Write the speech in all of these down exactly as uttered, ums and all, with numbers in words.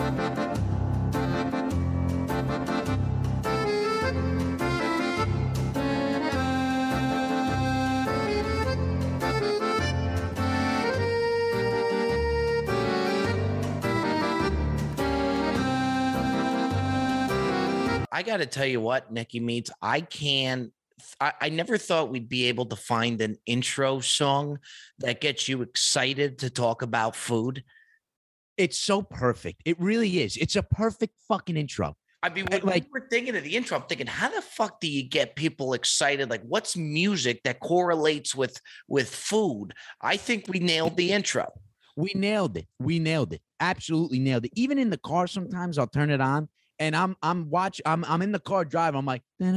I got to tell you what, Nikki Meats, I can. I, I never thought we'd be able to find an intro song that gets you excited to talk about food. It's so perfect. It really is. It's a perfect fucking intro. I mean, when like, we were thinking of the intro, I'm thinking, how the fuck do you get people excited? Like, what's music that correlates with with food? I think we nailed the intro. We nailed it. We nailed it. Absolutely nailed it. Even in the car, sometimes I'll turn it on and I'm I'm watch I'm I'm in the car driving. I'm like, you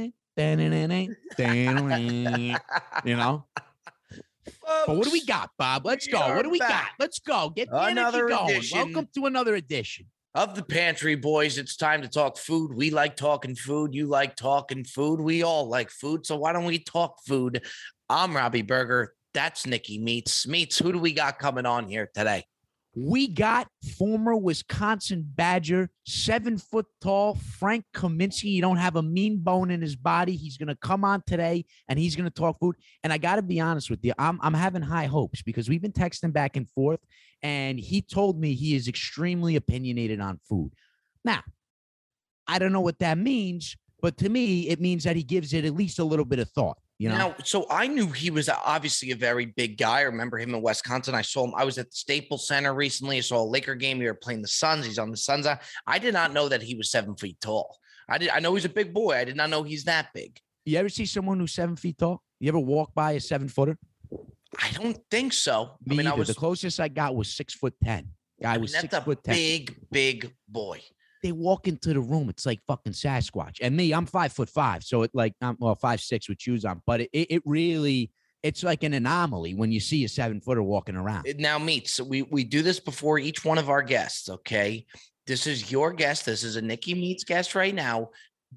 know. Folks, but what do we got, Bob? Let's go. What do we back. got? Let's go. Get the another energy going. Welcome to another edition of the Pantry Boys. It's time to talk food. We like talking food. You like talking food. We all like food. So why don't we talk food? I'm Robbie Berger. That's Nikki Meats. Meats, who do we got coming on here today? We got former Wisconsin Badger, seven foot tall, Frank Kaminsky. You don't have a mean bone in his body. He's going to come on today and he's going to talk food. And I got to be honest with you, I'm, I'm having high hopes because we've been texting back and forth and he told me he is extremely opinionated on food. Now, I don't know what that means, but to me, it means that he gives it at least a little bit of thought. You know? Now, so I knew he was obviously a very big guy. I remember him in Wisconsin. I saw him. I was at the Staples Center recently. I saw a Laker game. We were playing the Suns. He's on the Suns. I did not know that he was seven feet tall. I did. I know he's a big boy. I did not know he's that big. You ever see someone who's seven feet tall? You ever walk by a seven footer? I don't think so. Me I mean, either. I was the closest I got was six foot ten. Guy I mean, was that's six a foot ten. Big, big boy. They walk into the room. It's like fucking Sasquatch. And me, I'm five foot five. So it like, I'm well, five, six with shoes on, but it, it really, it's like an anomaly when you see a seven footer walking around. It now meets. So we, we do this before each one of our guests. Okay. This is your guest. This is a Nikki Meats guest right now.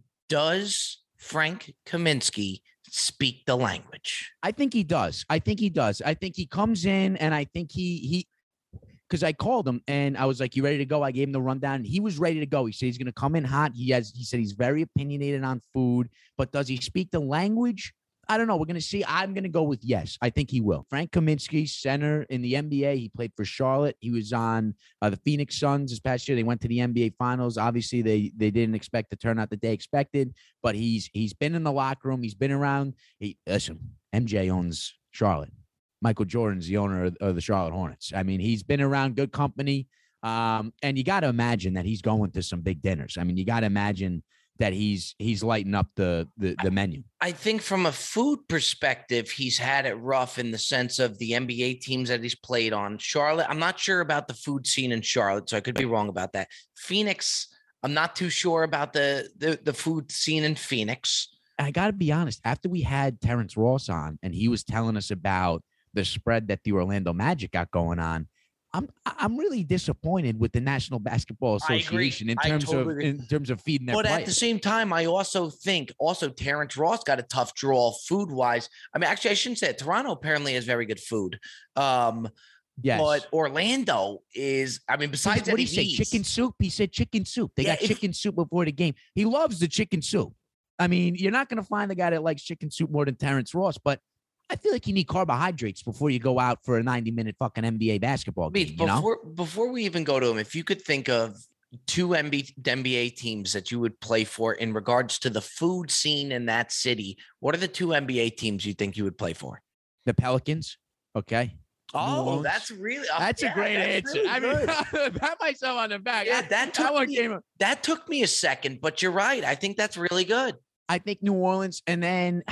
Does Frank Kaminsky speak the language? I think he does. I think he does. I think he comes in and I think he, he, because I called him and I was like, you ready to go? I gave him the rundown. And he was ready to go. He said he's going to come in hot. He has, he said he's very opinionated on food, but does he speak the language? I don't know. We're going to see. I'm going to go with yes. I think he will. Frank Kaminsky, center in the N B A. He played for Charlotte. He was on uh, the Phoenix Suns this past year. They went to the N B A Finals. Obviously, they they didn't expect the turnout that they expected, but he's he's been in the locker room. He's been around. He, listen, M J owns Charlotte. Michael Jordan's the owner of, of the Charlotte Hornets. I mean, he's been around good company. Um, and you got to imagine that he's going to some big dinners. I mean, you got to imagine that he's he's lighting up the, the the menu. I think from a food perspective, he's had it rough in the sense of the N B A teams that he's played on. Charlotte, I'm not sure about the food scene in Charlotte, so I could be wrong about that. Phoenix, I'm not too sure about the the, the food scene in Phoenix. I got to be honest, after we had Terrence Ross on and he was telling us about the spread that the Orlando Magic got going on, I'm I'm really disappointed with the National Basketball Association in terms totally of agree. in terms of feeding their But players. At the same time, I also think also Terrence Ross got a tough draw food wise. I mean, actually, I shouldn't say it. Toronto apparently has very good food. Um, yes. But Orlando is, I mean, besides what did he say? Eats, chicken soup. He said chicken soup. They yeah, got if, chicken soup before the game. He loves the chicken soup. I mean, you're not going to find the guy that likes chicken soup more than Terrence Ross, but I feel like you need carbohydrates before you go out for a ninety minute fucking N B A basketball game. Wait, you before, know? Before we even go to him, if you could think of two N B A teams that you would play for in regards to the food scene in that city, what are the two N B A teams you think you would play for? The Pelicans. Okay. Oh, that's really uh, that's yeah, a great answer. Really I mean, pat myself on the back. Yeah, that took that one me, came up. That took me a second, but you're right. I think that's really good. I think New Orleans, and then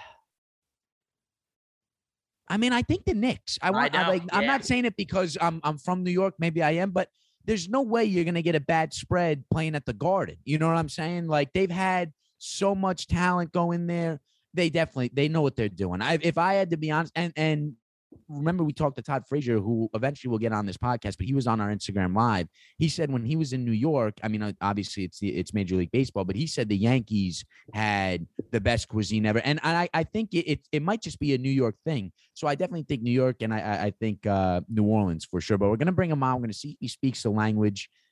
I mean, I think the Knicks. I want. I I like. Yeah. I'm not saying it because I'm I'm from New York. Maybe I am, but there's no way you're gonna get a bad spread playing at the Garden. You know what I'm saying? Like they've had so much talent go in there. They definitely they know what they're doing. I, if I had to be honest, and and remember we talked to Todd Frazier, who eventually will get on this podcast, but he was on our Instagram Live. He said when he was in New York, I mean, obviously it's the, it's Major League Baseball, but he said the Yankees had the best cuisine ever. And I, I think it, it, it might just be a New York thing. So I definitely think New York and I, I think uh, New Orleans for sure. But we're going to bring him on. We're going to see if he speaks the language.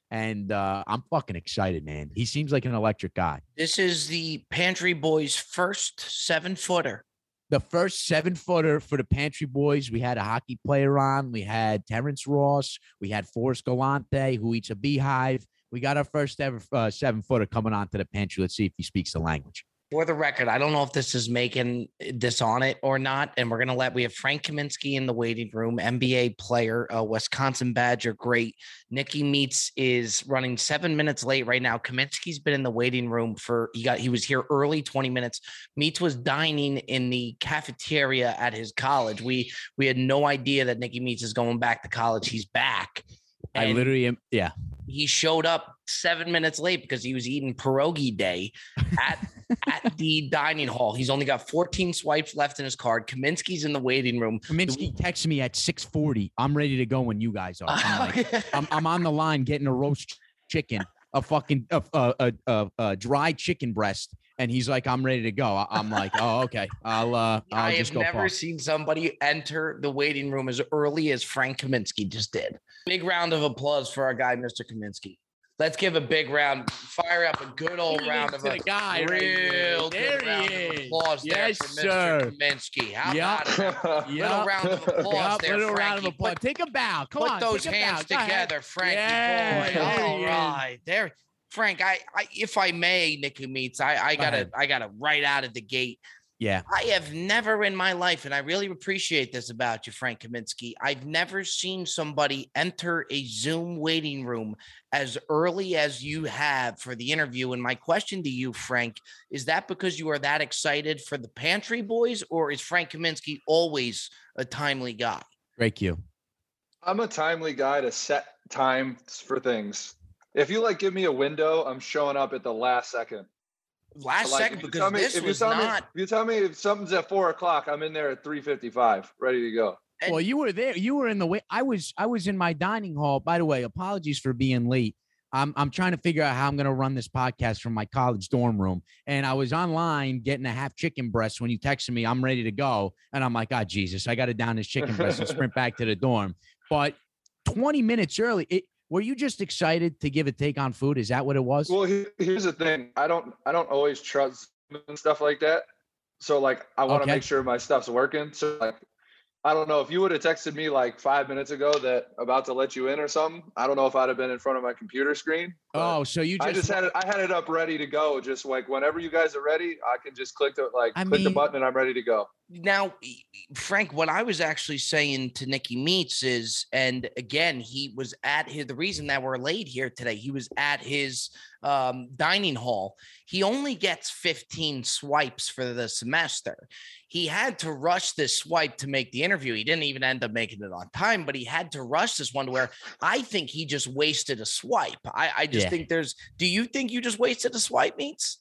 And uh, I'm fucking excited, man. He seems like an electric guy. This is the Pantry Boys' first seven footer. The first seven footer for the Pantry Boys. We had a hockey player on. We had Terrence Ross. We had Forrest Galante, who eats a beehive. We got our first ever uh, seven footer coming onto the Pantry. Let's see if he speaks the language. For the record, I don't know if this is making this on it or not. And we're going to let, we have Frank Kaminsky in the waiting room, N B A player, uh, Wisconsin Badger, great. Nicky Meats is running seven minutes late right now. Kaminsky's been in the waiting room for, he got, he was here early, twenty minutes. Meats was dining in the cafeteria at his college. We, we had no idea that Nicky Meats is going back to college. He's back. I literally am. Yeah. He showed up seven minutes late because he was eating pierogi day at, at the dining hall. He's only got fourteen swipes left in his card. Kaminsky's in the waiting room. Kaminsky texts me at six forty. I'm ready to go when you guys are. I'm, like, I'm, I'm on the line getting a roast chicken, a fucking a, a, a, a dry chicken breast. And he's like, I'm ready to go. I'm like, oh, okay. I'll uh I'll I just have go never far. seen somebody enter the waiting room as early as Frank Kaminsky just did. Big round of applause for our guy, Mister Kaminsky. Let's give a big round, fire up a good old round of a guy, real right there. good There round he of is. applause Yes, there for sir. Mister Kaminsky. How Yep. about it? Yep. Little round of applause Yep, there, little round of Frankie. applause. Put, Take a bow. Come put on. those take a hands bow. Go ahead. together, Frankie Yeah, boy. there All he is. right, there, Frank. I, I, if I may, Nicky Meats, I, I Go gotta, ahead. I gotta right out of the gate. Yeah. I have never in my life, and I really appreciate this about you, Frank Kaminsky, I've never seen somebody enter a Zoom waiting room as early as you have for the interview. And my question to you, Frank, is that because you are that excited for the Pantry Boys, or is Frank Kaminsky always a timely guy? Great cue. I'm a timely guy to set times for things. If you like give me a window, I'm showing up at the last second. Last Like, second, if you because tell me- this if you was tell me- not. If you tell me if something's at four o'clock, I'm in there at three fifty-five, ready to go. And- Well, you were there. You were in the way. I was. I was in my dining hall. By the way, apologies for being late. I'm. I'm trying to figure out how I'm going to run this podcast from my college dorm room. And I was online getting a half chicken breast when you texted me. I'm ready to go. And I'm like, oh Jesus, I got to down this chicken breast and sprint back to the dorm. But twenty minutes early. It, were you just excited to give a take on food? Is that what it was? Well, he- here's the thing. I don't. I don't always trust and stuff like that. So like, I want to Okay. make sure my stuff's working. So like, I don't know if you would have texted me like five minutes ago that about to let you in or something. I don't know if I'd have been in front of my computer screen. but Oh, so you just, I just had it. I had it up ready to go. Just like whenever you guys are ready, I can just click the like I click the mean- button and I'm ready to go. Now, Frank, what I was actually saying to Nicky Meats is, and again, he was at his, the reason that we're late here today, he was at his um, dining hall. He only gets fifteen swipes for the semester. He had to rush this swipe to make the interview. He didn't even end up making it on time, but he had to rush this one where I think he just wasted a swipe. I, I just Yeah. think there's, do you think you just wasted a swipe, Meats?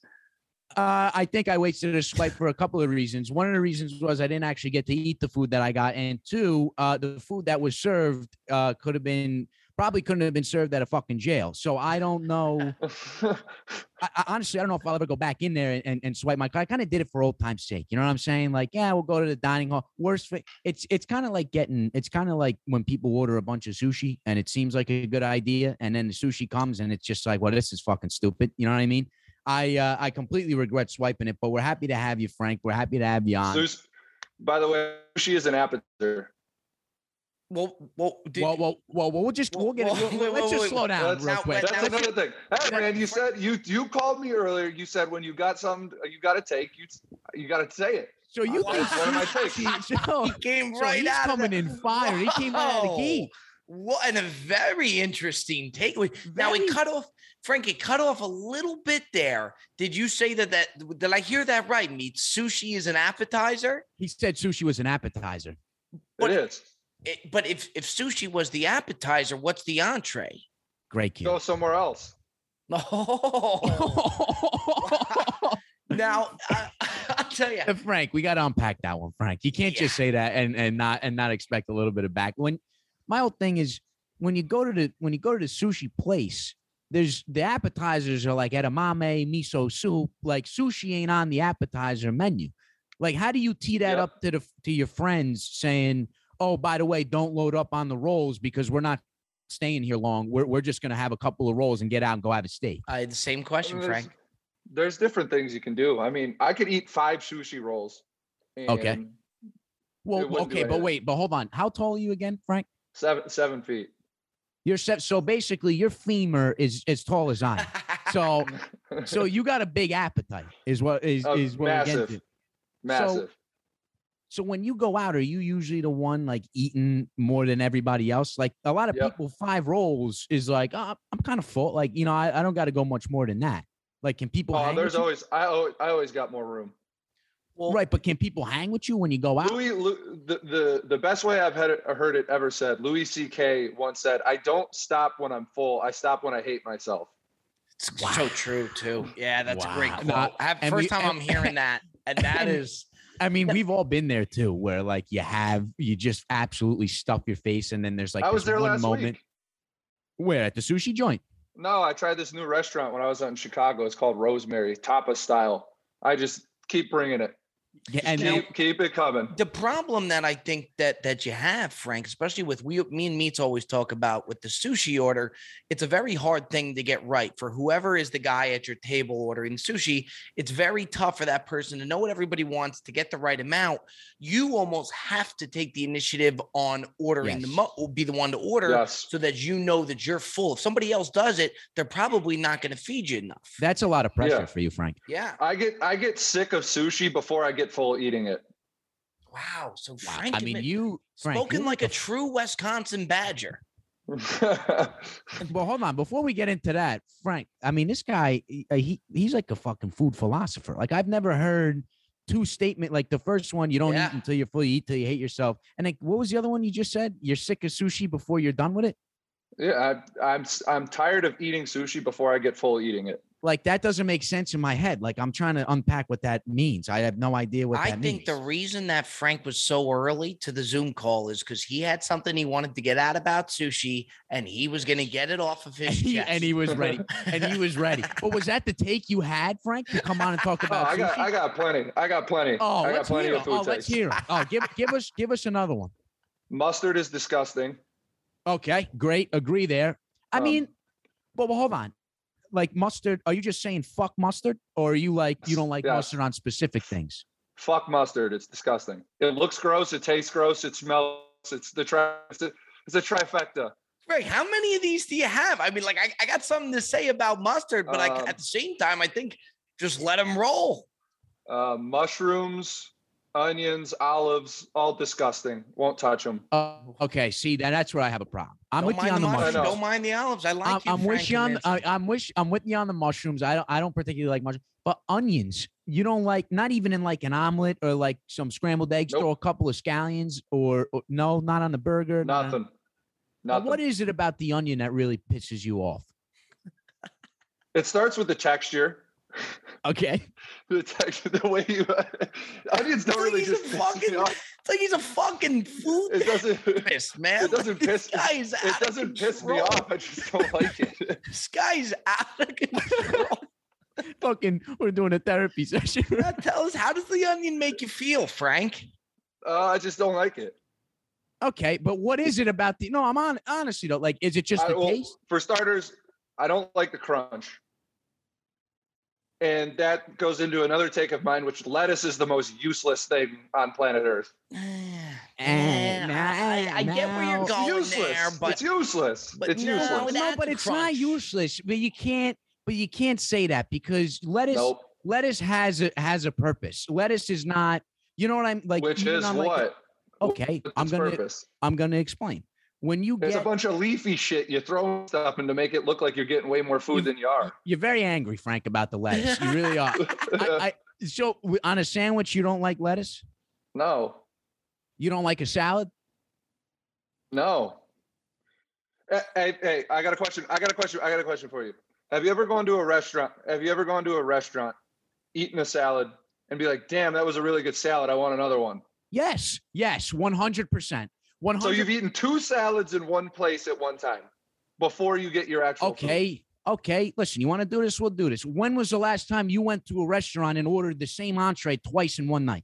Uh, I think I wasted a swipe for a couple of reasons. One of the reasons was I didn't actually get to eat the food that I got, and two, uh, the food that was served uh, could have been probably couldn't have been served at a fucking jail. So I don't know. I, I honestly, I don't know if I'll ever go back in there and, and, and swipe my card. I kind of did it for old time's sake. You know what I'm saying? Like, yeah, we'll go to the dining hall. Worst, fi- it's it's kind of like getting. It's kind of like when people order a bunch of sushi and it seems like a good idea, and then the sushi comes and it's just like, well, this is fucking stupid. You know what I mean? I uh, I completely regret swiping it, but we're happy to have you, Frank. We're happy to have you on. Sus- By the way, sushi is an appetizer. Well, well, did, Well, well, well, well, we'll just we'll get it. Whoa, we'll- wait, let's wait, just wait. slow down That's- real now- quick. now- That's another thing. Hey That- man, you said you you called me earlier. You said when you got something, you got to take. You you got to say it. So you Well, think that's one of my takes. sushi- so, he came so right he's out coming of the, in fire. He came right out of the Whoa. gate. What and a very interesting takeaway. Now Very- it cut off, Frank. It cut off a little bit there. Did you say that? That did I hear that right? Meat sushi is an appetizer. He said sushi was an appetizer. But- it is. It, but if if sushi was the appetizer, what's the entree? Great kid. Go somewhere else. Oh, now I, I'll tell you. Uh, Frank, we got to unpack that one, Frank. You can't just say that and and not and not expect a little bit of back. When my whole thing is when you go to the when you go to the sushi place, there's the appetizers are like edamame, miso soup. Like sushi ain't on the appetizer menu. Like, how do you tee that Yeah. up to the to your friends saying, "Oh, by the way, don't load up on the rolls because we're not staying here long. We're we're just gonna have a couple of rolls and get out and go have a steak. I had the same I question, mean, there's, Frank. there's different things you can do. I mean, I could eat five sushi rolls. And Okay. Well, it wouldn't do okay, but anything. wait, but hold on. How tall are you again, Frank? Seven seven feet. You're set. So basically, your femur is as tall as I am. So so you got a big appetite, is what is Oh, is what we're getting massive. to. Massive. So when you go out, are you usually the one like eating more than everybody else? Like a lot of Yep. people, five rolls is like, oh, I'm kind of full. Like, you know, I, I don't got to go much more than that. Like, can people Oh, hang there's with you? always I always I always got more room. Well, Right, but can people hang with you when you go out? Louis, Lu- the, the the best way I've had it, heard it ever said, Louis C K once said, "I don't stop when I'm full. I stop when I hate myself." it's so true too. Yeah, that's a great Wow. quote. Not- I have and first we- time and- I'm hearing that, and that and- is I mean, we've all been there too, where like you have you just absolutely stuff your face, and then there's like I was this there one last moment. week. Where at the sushi joint? No, I tried this new restaurant when I was out in Chicago. It's called Rosemary, tapas style. I just keep bringing it. Yeah, and You know- then, Keep, keep it coming. the problem that I think that that you have, Frank, especially with we, me and Meats always talk about with the sushi order. It's a very hard thing to get right for whoever is the guy at your table ordering sushi. It's very tough for that person to know what everybody wants to get the right amount. You almost have to take the initiative on ordering the Yes. mo- be the one to order Yes. so that you know that you're full. If somebody else does it, they're probably not going to feed you enough. that's a lot of pressure Yeah. for you, Frank. yeah. I get I get sick of sushi before I get full eating it. Wow. So Wow. Frank, I mean, admit- you Frank, spoken you're like a f- true Wisconsin Badger. Well, hold on. Before we get into that, Frank, I mean, this guy, he, uh, he he's like a fucking food philosopher. Like I've never heard two statement like the first one, you don't Yeah. eat until you're full, you eat till you hate yourself. And like, what was the other one you just said? You're sick of sushi before you're done with it. Yeah, I, I'm s- I'm tired of eating sushi before I get full eating it. Like that doesn't make sense in my head. Like I'm trying to unpack what that means. I have no idea what I that think means. the reason that Frank was so early to the Zoom call is because he had something he wanted to get out about sushi, and he was going to get it off of and his he, chest. and he was ready. And he was ready. But was that the take you had, Frank, to come on and talk Oh, about I got sushi? I got plenty. I got plenty. oh, I got let's plenty hear of it. food Oh, let's takes. hear it. Oh, give give us give us another one. Mustard is disgusting. Okay, great. Agree there. I Um, mean, but, but hold on. Like mustard, are you just saying fuck mustard, or are you like you don't like Yes. mustard on specific things? Fuck mustard. It's disgusting. It looks gross. It tastes gross. It smells. It's the tri- it's a, it's a trifecta. Frank, how many of these do you have? I mean, like, I, I got something to say about mustard, but I, Um, at the same time, I think just let them roll. Uh, mushrooms, onions, olives, all disgusting. Won't touch them. Oh, okay. See, that that's where I have a problem. I'm Don't with you mind on the mushroom, mushrooms. know. Don't mind the olives. I like I'm, you, I'm Frank with you on. Kaminsky. I, I'm wish. I'm with you on the mushrooms. I don't. I don't particularly like mushrooms, but onions. You don't like, not even in like an omelet or like some scrambled eggs. Nope. Throw a couple of scallions, or, or no, not on the burger. not on- Nothing. Now, Nothing. what is it about the onion that really pisses you off? It starts with the texture. Okay. The texture, the way you onions don't It's like really he's just a piss me fucking, off. it's like he's a fucking food It doesn't. therapist, man. It doesn't Like, this piss. guy is It out of doesn't piss me control. off. I just don't like it. This guy's out of control. Fucking, we're doing a therapy session. Now tell us, how does the onion make you feel, Frank? Uh, I just don't like it. Okay, but what is it about the? No, I'm on. Honestly, though, like, is it just I, the well, taste? for starters, I don't like the crunch. And that goes into another take of mine, which lettuce is the most useless thing on planet Earth. Eh, nah, I, I get where now- you're It's going useless. there, but it's useless. but it's no, useless. No, that's but it's not crunch. useless. But you can't. But you can't say that because lettuce. Nope. Lettuce has a has a purpose. Lettuce is not. You know what I'm like. Which even is on, like, what? a- okay, What's I'm its gonna. purpose? I'm gonna explain. When you There's get, a bunch of leafy shit. You throw stuff in to make it look like you're getting way more food You- than you are. you're very angry, Frank, about the lettuce. You really are. I, I, so w- on a sandwich, you don't like lettuce? no, You don't like a salad? no. Hey, hey, hey, I got a question. I got a question. I got a question for you. Have you ever gone to a restaurant? Have you ever gone to a restaurant, eaten a salad, and be like, "Damn, that was a really good salad. I want another one." Yes, yes, one hundred percent. one So hundred. you've eaten two salads in one place at one time before you get your actual food. Okay, okay. Listen, you want to do this? We'll do this. When was the last time you went to a restaurant and ordered the same entree twice in one night?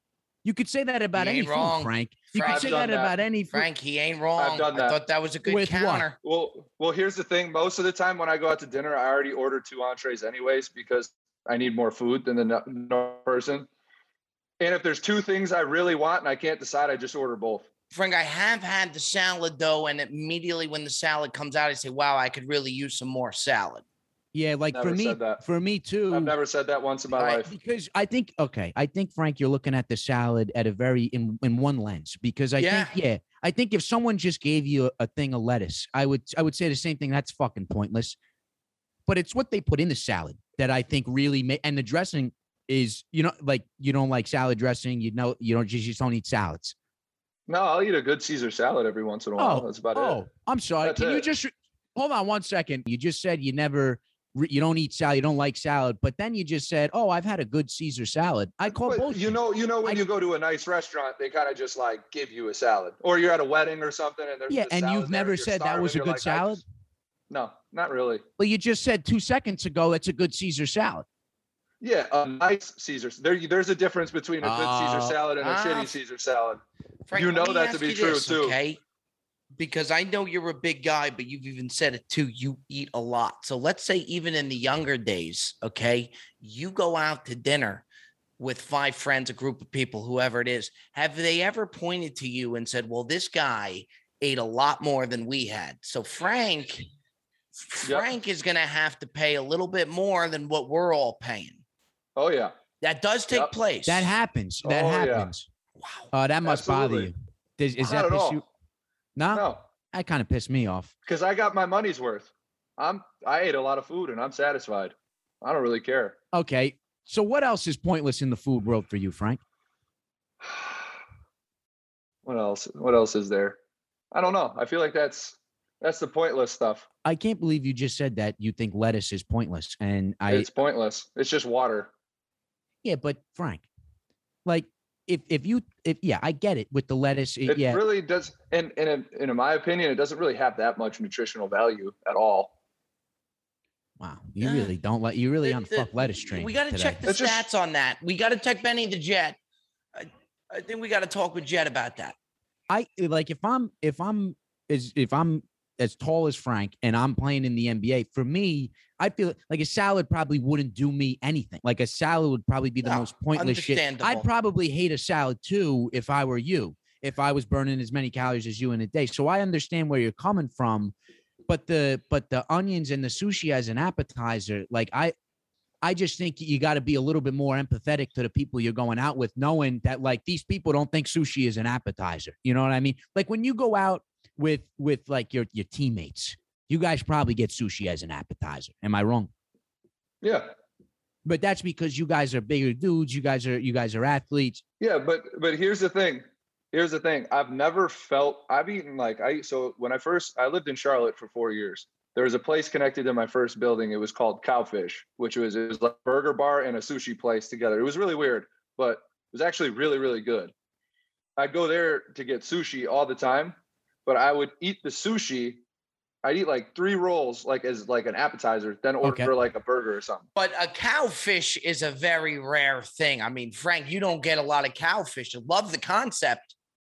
You could say that about You any ain't food, wrong. Frank. You Frank, could I've say done that that. about any food. Frank, he ain't wrong. done I that. thought that was a good With what? counter. Well, well, here's the thing. Most of the time when I go out to dinner, I already order two entrees anyways because I need more food than the no- normal person. And if there's two things I really want and I can't decide, I just order both. Frank, I have had the salad though, and immediately when the salad comes out, I say, "Wow, I could really use some more salad." Yeah, like Never for me, said that. for me too. I've never said that once in my All right, life. Because I think okay, I think Frank, you're looking at the salad at a very in in one lens. Because I Yeah. think yeah, I think if someone just gave you a, a thing of lettuce, I would I would say the same thing. That's fucking pointless. But it's what they put in the salad that I think really make, and the dressing is, you know, like you don't like salad dressing, you know, you don't just, you just don't eat salads. No, I'll eat a good Caesar salad every once in a while. Oh, That's about oh, it. I'm sorry. That's Can you it. just re- hold on one second? You just said you never, re- you don't eat salad, you don't like salad, but then you just said, "Oh, I've had a good Caesar salad." I call But bullshit. you know, you know, when I- you go to a nice restaurant, they kind of just like give you a salad, or you're at a wedding or something, and there's Yeah, the and salad you've there, never you're said that starving, was a you're good like, I salad? just- No, not really. Well, you just said two seconds ago that's a good Caesar salad. Yeah, a nice Caesar. There, there's a difference between a good Caesar Oh, salad and a ah, shitty Caesar salad. Frank, You let know me that to ask be you true, this, too. okay? Because I know you're a big guy, but you've even said it too. You eat a lot. So let's say even in the younger days, okay, you go out to dinner with five friends, a group of people, whoever it is. Have they ever pointed to you and said, "Well, this guy ate a lot more than we had"? So Frank, Yep. Frank is going to have to pay a little bit more than what we're all paying. Oh yeah, That does take Yep. place. That happens. That Oh, yeah. happens. Wow. Oh, that must bother Absolutely. you. Does, is Not that at piss all. you? No, no, that kind of pissed me off. because I got my money's worth. I'm, I ate a lot of food and I'm satisfied. I don't really care. Okay, so what else is pointless in the food world for you, Frank? What else? What else is there? I don't know. I feel like that's that's the pointless stuff. I can't believe you just said that you think lettuce is pointless, and I It's pointless. It's just water. yeah, but Frank, like if if you if yeah, I get it with the lettuce. It, It yeah, really does. And and in, in my opinion, it doesn't really have that much nutritional value at all. wow, you Yeah. really don't let you really The- on the- fuck lettuce train. We got to today. check the It's just- stats on that. We got to check Benny the Jet. I, I think we got to talk with Jet about that. I like if I'm if I'm as if I'm as tall as Frank and I'm playing in the N B A, for me, I feel like a salad probably wouldn't do me anything. Like a salad would probably be the No, most pointless shit. understandable. I'd probably hate a salad too if I were you, if I was burning as many calories as you in a day. So I understand where you're coming from, but the but the onions and the sushi as an appetizer, like I I just think you got to be a little bit more empathetic to the people you're going out with, knowing that like these people don't think sushi is an appetizer. You know what I mean? Like when you go out with with like your your teammates, you guys probably get sushi as an appetizer. Am I wrong? Yeah. But that's because you guys are bigger dudes. You guys are you guys are athletes. Yeah, but but here's the thing. Here's the thing. I've never felt I've eaten like I so when I first I lived in Charlotte for four years. There was a place connected to my first building. It was called Cowfish, which was it was like a burger bar and a sushi place together. It was really weird, but it was actually really, really good. I'd go there to get sushi all the time, but I would eat the sushi. I'd eat like three rolls like as like an appetizer, then order Okay. like a burger or something. But a cowfish is a very rare thing. I mean, Frank, you don't get a lot of cowfish. I love the concept.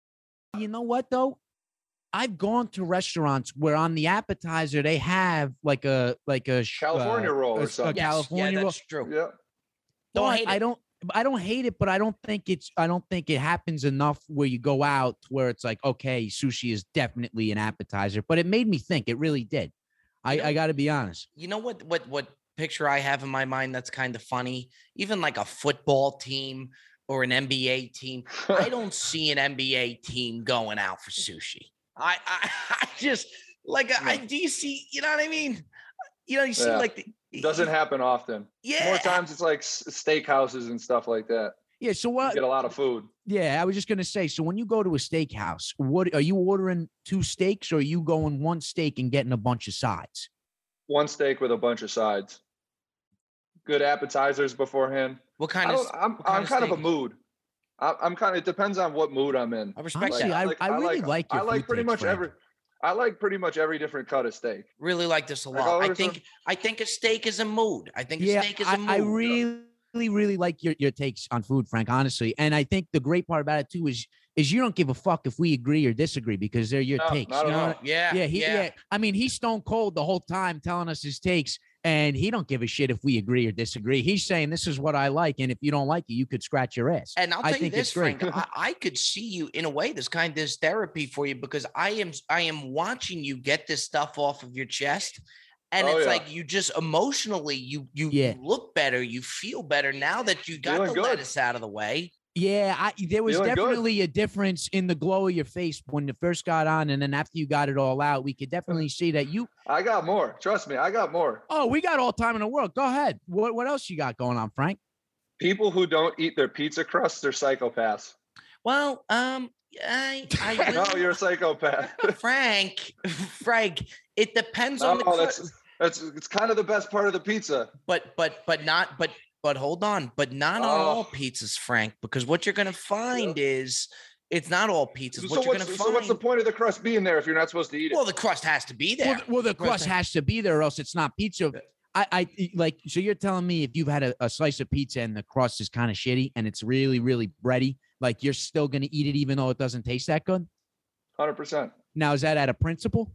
You know what though? I've gone to restaurants where on the appetizer they have like a like a sh- California uh, roll or a, a something. Yes, California yeah, roll. that's true. Yeah. Don't But hate I it. don't I don't hate it, but I don't think it's I don't think it happens enough where you go out where it's like, okay, sushi is definitely an appetizer. But it made me think. It really did. I, You know- I gotta be honest. You know what? What? What picture I have in my mind that's kind of funny? Even like a football team or an N B A team. I don't see an N B A team going out for sushi. I I, I just like I do you see? You know what I mean? You know, you see Yeah. like the, Doesn't happen often. yeah. More times it's like s- steakhouses and stuff like that. Yeah. So You what? get a lot of food. Yeah, I was just gonna say. So when you go to a steakhouse, what are you ordering? Two steaks, or are you going one steak and getting a bunch of sides? One steak with a bunch of sides. Good appetizers beforehand. What kind I of? don't, I'm what kind I'm of kind of a steak? mood. I, I'm kind of. It depends on what mood I'm in. I respect Honestly, that. I- I really like your I like food pretty takes, much Frank. every. I like pretty much every different cut of steak. Really like this a Like, lot. I'll I order some- think I think a steak is a mood. I think a Yeah, steak is I, a mood. I really really, really like your, your takes on food, Frank, honestly. And I think the great part about it too is is you don't give a fuck if we agree or disagree because they're your No, takes. not You at know all. what I- Yeah. yeah, he, yeah. I mean, he's stone cold the whole time telling us his takes, and he don't give a shit if we agree or disagree. He's saying this is what I like, and if you don't like it, you could scratch your ass. And I'll I tell you think this, it's great. Frank, I, I could see you in a way. This kind of this therapy for you because I am I am watching you get this stuff off of your chest. And Oh, it's yeah. like you just emotionally you you, Yeah. you look better, you feel better now that you got Feeling the good. lettuce out of the way. Yeah, I, there was Feeling good. definitely a difference in the glow of your face when you first got on, and then after you got it all out, we could definitely see that you. I got more. Trust me, I got more. Oh, we got all time in the world. Go ahead. What what else you got going on, Frank? People who don't eat their pizza crusts are psychopaths. Well, um, I, I No, will- you're a psychopath. Frank, Frank, it depends on the No, crust. that's that's it's kind of the best part of the pizza. but but but not but but hold on, but not on Oh. all pizzas, Frank, because what you're gonna find is it's not all pizzas. So What you're what's, gonna so find? what's the point of the crust being there if you're not supposed to eat it? Well, the crust has to be there. Well, th- well, the Crust crust has- has to be there, or else it's not pizza. I, I like. So you're telling me if you've had a, a slice of pizza and the crust is kind of shitty and it's really, really bready, like you're still gonna eat it even though it doesn't taste that good. one hundred percent. Now, is that out of principle?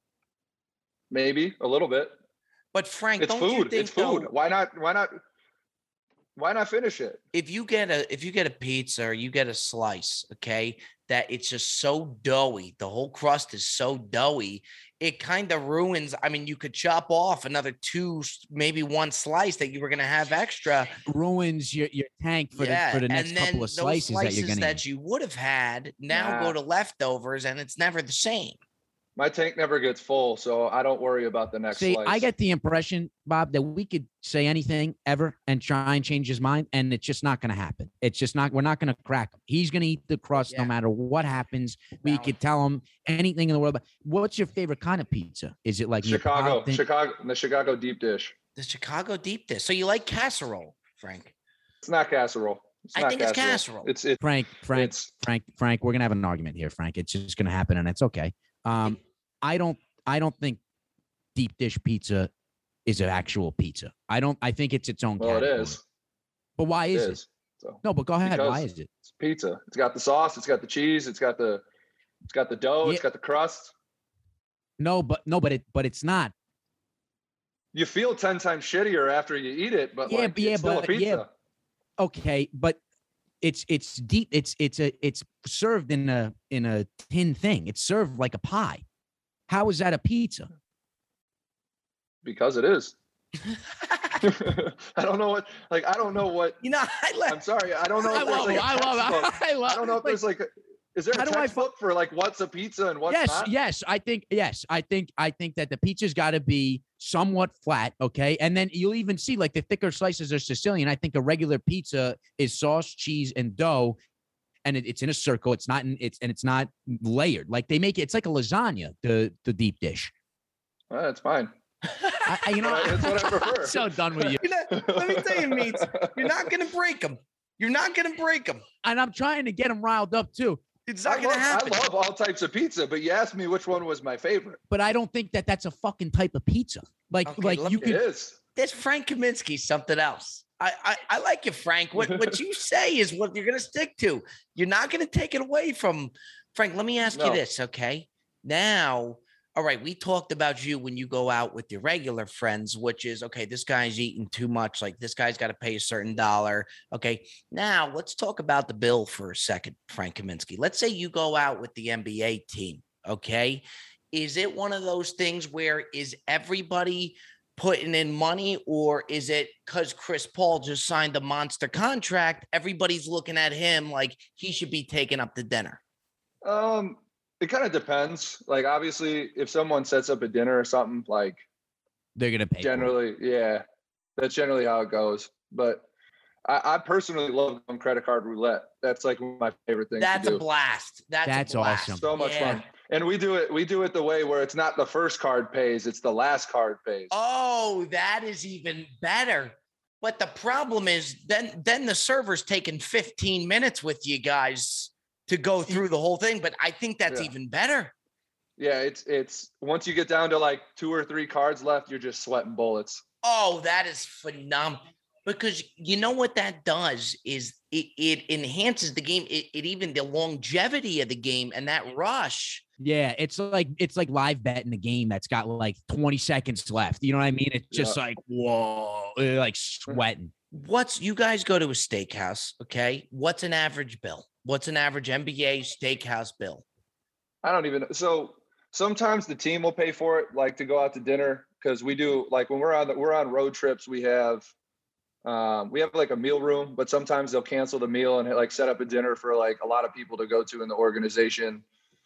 Maybe a little bit. But Frank, It's don't you food. think It's food. though, Why not? Why not? Why not finish it? if you get a if you get a pizza or you get a slice, okay, that it's just so doughy, the whole crust is so doughy, it kind of ruins. I mean, you could chop off another two, s- maybe one slice that you were gonna have extra. Ruins your, your tank for yeah, the for the next and then couple of those slices, that you're gonna that eat. you would have had now go Nah. to leftovers, and it's never the same. My tank never gets full, so I don't worry about the next See, slice. I get the impression, Bob, that we could say anything ever and try and change his mind, and it's just not going to happen. It's just not. We're not going to crack him. He's going to eat the crust Yeah. no matter what happens. We Valid. could tell him anything in the world. But what's your favorite kind of pizza? Is it like Chicago, Neapolitan? Chicago, the Chicago deep dish. The Chicago deep dish. So you like casserole, Frank? It's not casserole. It's I not think it's casserole. It's it, Frank, Frank, it's Frank, Frank. We're gonna have an argument here, Frank. It's just gonna happen, and it's okay. Um, I don't, I don't think deep dish pizza is an actual pizza. I don't. I think it's its own well, it category. is. But why It is it? is. So No, but go ahead. Why Because- is it? it's pizza. It's got the sauce. It's got the cheese. It's got the it's got the dough. It's Yeah. got the crust. No, but no, but it, but it's not. You feel ten times shittier after you eat it, but Yeah, like, but- yeah, it's still but- a pizza. yeah. Okay, but it's it's deep. It's it's a it's served in a in a tin thing. It's served like a pie. How is that a pizza? Because it is. I don't know what like I don't know what You know, I I'm like. sorry. I don't know I if there's love like it. a I love textbook. it. I love I don't know if like, there's like a, is there How a do I fu- textbook for like what's a pizza and what's yes, not? yes. I think yes. I think I think that the pizza's got to be somewhat flat, okay? And then you'll even see like the thicker slices are Sicilian. I think a regular pizza is sauce, cheese, and dough, and it, it's in a circle. It's not in it's and it's not layered. Like they make it. It's like a lasagna. The the deep dish. Well, that's fine. I, I- you know, That's what I prefer. I'm so done with you. You're not, let me tell you, Meats, you're not gonna break them. You're not gonna break them. And I'm trying to get them riled up too. It's I not gonna love, happen. I love all types of pizza, but you asked me which one was my favorite. But I don't think that that's a fucking type of pizza. Like Okay, like look, you It could. is. There's Frank Kaminsky, something else. I, I I like you, Frank. What what you say is what you're gonna stick to. You're not gonna take it away from Frank. Let me ask you No. this, okay? Now, all right, we talked about you when you go out with your regular friends, which is okay, this guy's eating too much, like this guy's got to pay a certain dollar. Okay. Now let's talk about the bill for a second, Frank Kaminsky. Let's say you go out with the N B A team. Okay. Is it one of those things where is everybody putting in money, or is it because Chris Paul just signed a monster contract? Everybody's looking at him like he should be taking up the dinner. Um, it kind of depends. Like obviously, if someone sets up a dinner or something, like They're gonna pay. for it. generally, yeah, that's generally how it goes. But I, I personally love on credit card roulette. That's like my favorite thing That's to do. a blast. That's, That's a blast. awesome. So much Yeah. fun. And we do it. We do it the way where it's not the first card pays; it's the last card pays. Oh, that is even better. But the problem is then then the server's taking fifteen minutes with you guys to go through the whole thing. But I think that's Yeah. even better. Yeah, it's it's once you get down to like two or three cards left, you're just sweating bullets. Oh, that is phenomenal. Because you know what that does is it, it enhances the game. It, it even the longevity of the game and that rush. Yeah, it's like it's like live betting a game that's got like twenty seconds left. You know what I mean? It's just Yeah. like, whoa, like sweating. What's you guys go to a steakhouse, okay? What's an average bill? What's an average N B A steakhouse bill? I don't even so sometimes the team will pay for it, like to go out to dinner, because we do like when we're on the, we're on road trips, we have um we have like a meal room, but sometimes they'll cancel the meal and like set up a dinner for like a lot of people to go to in the organization.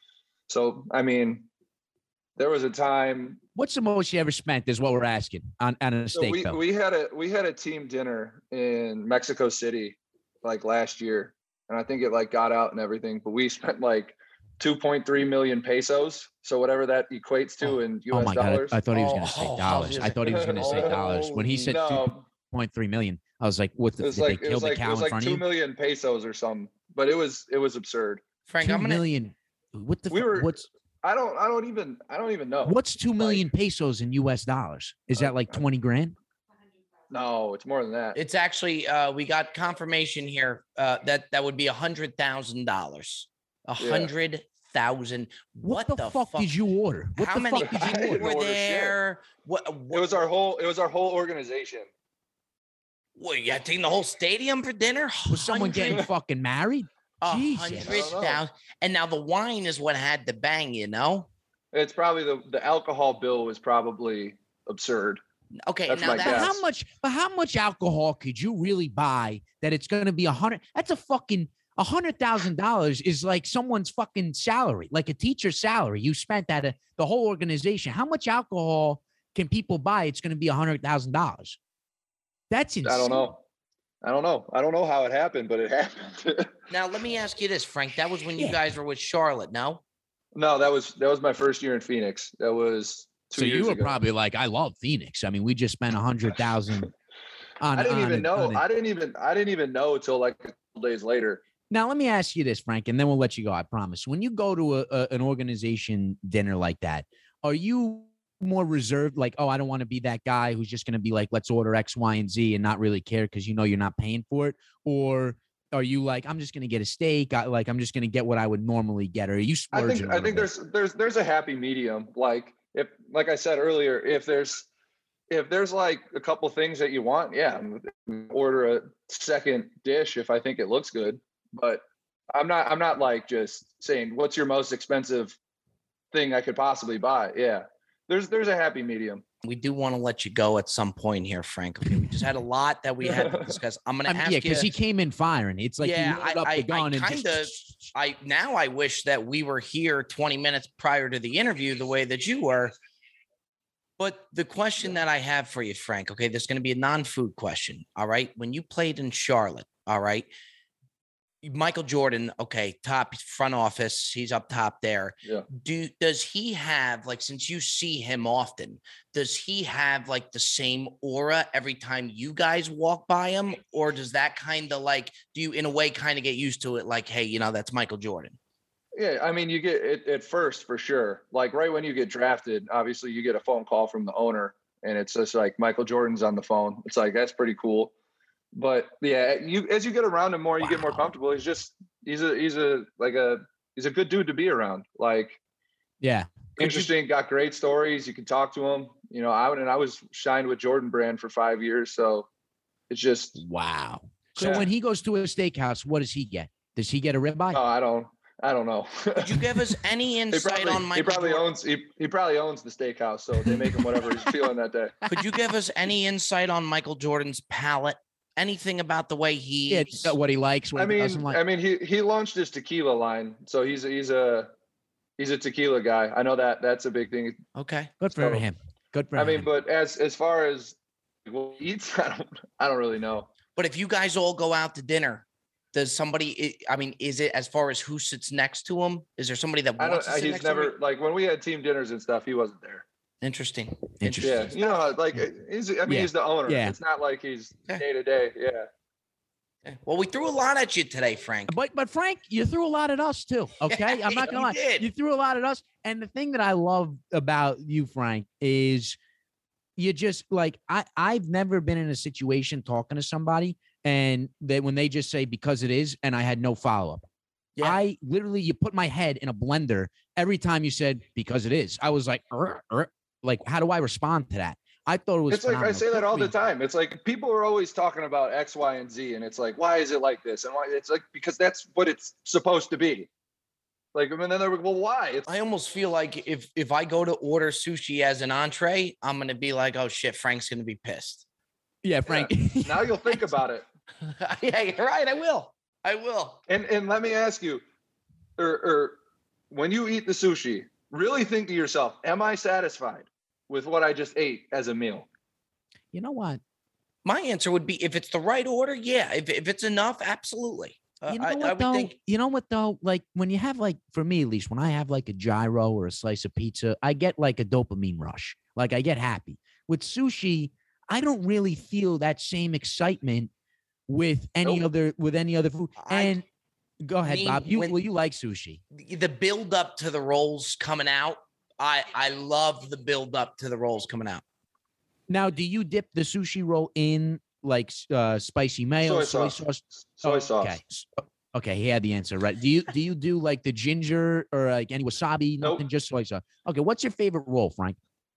So I mean, there was a time. What's the most you ever spent is what we're asking on, on a So steak we, bill. we had a we had a team dinner in Mexico City like last year, and I think it like got out and everything, but we spent like two point three million pesos. So whatever that equates to Oh, in U Oh S my god! dollars. I, I thought he was Oh, going to say oh, dollars. I thought he was going to say dollars when he said two No, point three million. I was like, "What it the? was Did like they it kill was the like it cow was in like front two of you?" million pesos or something. But it was it was absurd. Frank, Two I'm gonna million. What the? We fu- were- what's I don't I don't even I don't even know. what's two million pesos in U S dollars? Is that like twenty grand? No, it's more than that. it's actually uh we got confirmation here uh that that would be a hundred thousand dollars. A Yeah. hundred thousand. What, the, fuck, did you order? What How the many fuck did you I didn't order? were order shit. there? What, It what was our whole it was our whole organization. what, you had taken the whole stadium for dinner? Was someone getting Hundred- fucking married? a Jesus. hundred I don't know. thousand. And now the wine is what had the bang, you know? It's probably the the alcohol bill was probably absurd. Okay, That's now my that But guess. how much? But how much alcohol could you really buy that it's going to be a hundred? That's a fucking a hundred thousand dollars is like someone's fucking salary, like a teacher's salary. You spent that a, the whole organization. How much alcohol can people buy? It's going to be a hundred thousand dollars. That's insane. I don't know. I don't know. I don't know how it happened, but it happened. now let me ask you this, Frank. That was when you Yeah. guys were with Charlotte, no? No, that was that was my first year in Phoenix. That was two So years you were ago. probably like, I love Phoenix. I mean, we just spent a hundred thousand. On, I didn't on even a- know. on a- I didn't even I didn't even know till like a couple days later. Now, let me ask you this, Frank, and then we'll let you go. I promise. When you go to a, a an organization dinner like that, are you more reserved? Like, oh, I don't want to be that guy who's just going to be like, let's order X, Y, and Z, and not really care because you know you're not paying for it, or are you like, I'm just going to get a steak, I, like I'm just going to get what I would normally get? Or are you I splurging? think a I little think bit? there's there's there's a happy medium. Like if like I said earlier, if there's if there's like a couple things that you want, yeah, I'm- order a second dish if I think it looks good. But I'm not I'm not like just saying what's your most expensive thing I could possibly buy. Yeah. There's there's a happy medium. We do want to let you go at some point here, Frank. Okay, we just had a lot that we had to discuss. I'm going I to mean, ask yeah, you. because he came in firing. It's like Yeah, he loaded I- up I- the gun I and kinda- just. I now I wish that we were here twenty minutes prior to the interview the way that you were. But the question that I have for you, Frank, okay, this is going to be a non-food question. All right. When you played in Charlotte, all right, Michael Jordan, okay, top front office, he's up top there. Yeah. Do does he have, like, since you see him often, does he have like the same aura every time you guys walk by him? Or does that kind of like, do you in a way kind of get used to it? Like, hey, you know, that's Michael Jordan. Yeah, I mean, you get it at first for sure. Like right when you get drafted, obviously you get a phone call from the owner, and it's just like Michael Jordan's on the phone. It's like that's pretty cool. But yeah, you as you get around him more, you get more Wow. comfortable. He's just he's a he's a like a he's a good dude to be around. Like Yeah. you- interesting, got great stories. You can talk to him. You know, I and I was shined with Jordan Brand for five years, so it's just Wow. So Yeah. when he goes to a steakhouse, what does he get? Does he get a ribeye? oh, I don't I don't know. Could you give us any he insight probably, on he Michael probably Jordan? owns he, he probably owns the steakhouse, so they make him whatever he's feeling that day. Could you give us any insight on Michael Jordan's palate? Anything about the way he Yeah, eats? what he likes, what I he mean, doesn't like. I mean, he he launched his tequila line, so he's he's a he's a tequila guy. I know that that's a big thing. Okay. Good for so- him. Good for I him. mean, but as as far as what he eats, I don't I don't really know. But if you guys all go out to dinner, does somebody, I mean, is it as far as who sits next to him? Is there somebody that I wants don't. to sit He's next to him? never like when we had team dinners and stuff. He wasn't there. Interesting. Interesting. Yeah, you know, how, like he's. I mean, Yeah. he's the owner. Yeah. It's not like he's Yeah. day to day. Yeah. Okay. Well, we threw a lot at you today, Frank. But but Frank, you threw a lot at us too. Okay, I'm not You gonna lie. did. You threw a lot at us. And the thing that I love about you, Frank, is you just like I I've never been in a situation talking to somebody and they when they just say because it is and I had no follow up. Yeah. I literally you put my head in a blender every time you said because it is. I was like, "Er, er." Like how do I respond to that? I thought it was. It's like I phenomenal. say that Good all for the you. time. It's like people are always talking about X, Y, and Z, and it's like, why is it like this? And why it's like because that's what it's supposed to be. Like, and then they're like, well, why? It's I almost feel like if if I go to order sushi as an entree, I'm gonna be like, oh shit, Frank's gonna be pissed. Yeah, Frank. now you'll think about it. Yeah, you're right. I will. I will. And and let me ask you, or, or when you eat the sushi, really think to yourself, am I satisfied with what I just ate as a meal? You know what? My answer would be if it's the right order, yeah. If if it's enough, absolutely. Uh, You know I, what I would though? think You know what though? Like when you have like for me at least, when I have like a gyro or a slice of pizza, I get like a dopamine rush. Like I get happy. With sushi, I don't really feel that same excitement with any Nope. other with any other food. I And go ahead, mean, Bob. You when- well, you like sushi. the the build up to the rolls coming out. I I love the build up to the rolls coming out. Now, do you dip the sushi roll in like uh spicy mayo, Soy soy, sauce. sauce? Soy Oh, sauce. Okay. S- Okay, he had the answer right. Do you do you do like the ginger or like any wasabi? Nope. Nothing, just soy sauce. Okay, what's your favorite roll, Frank?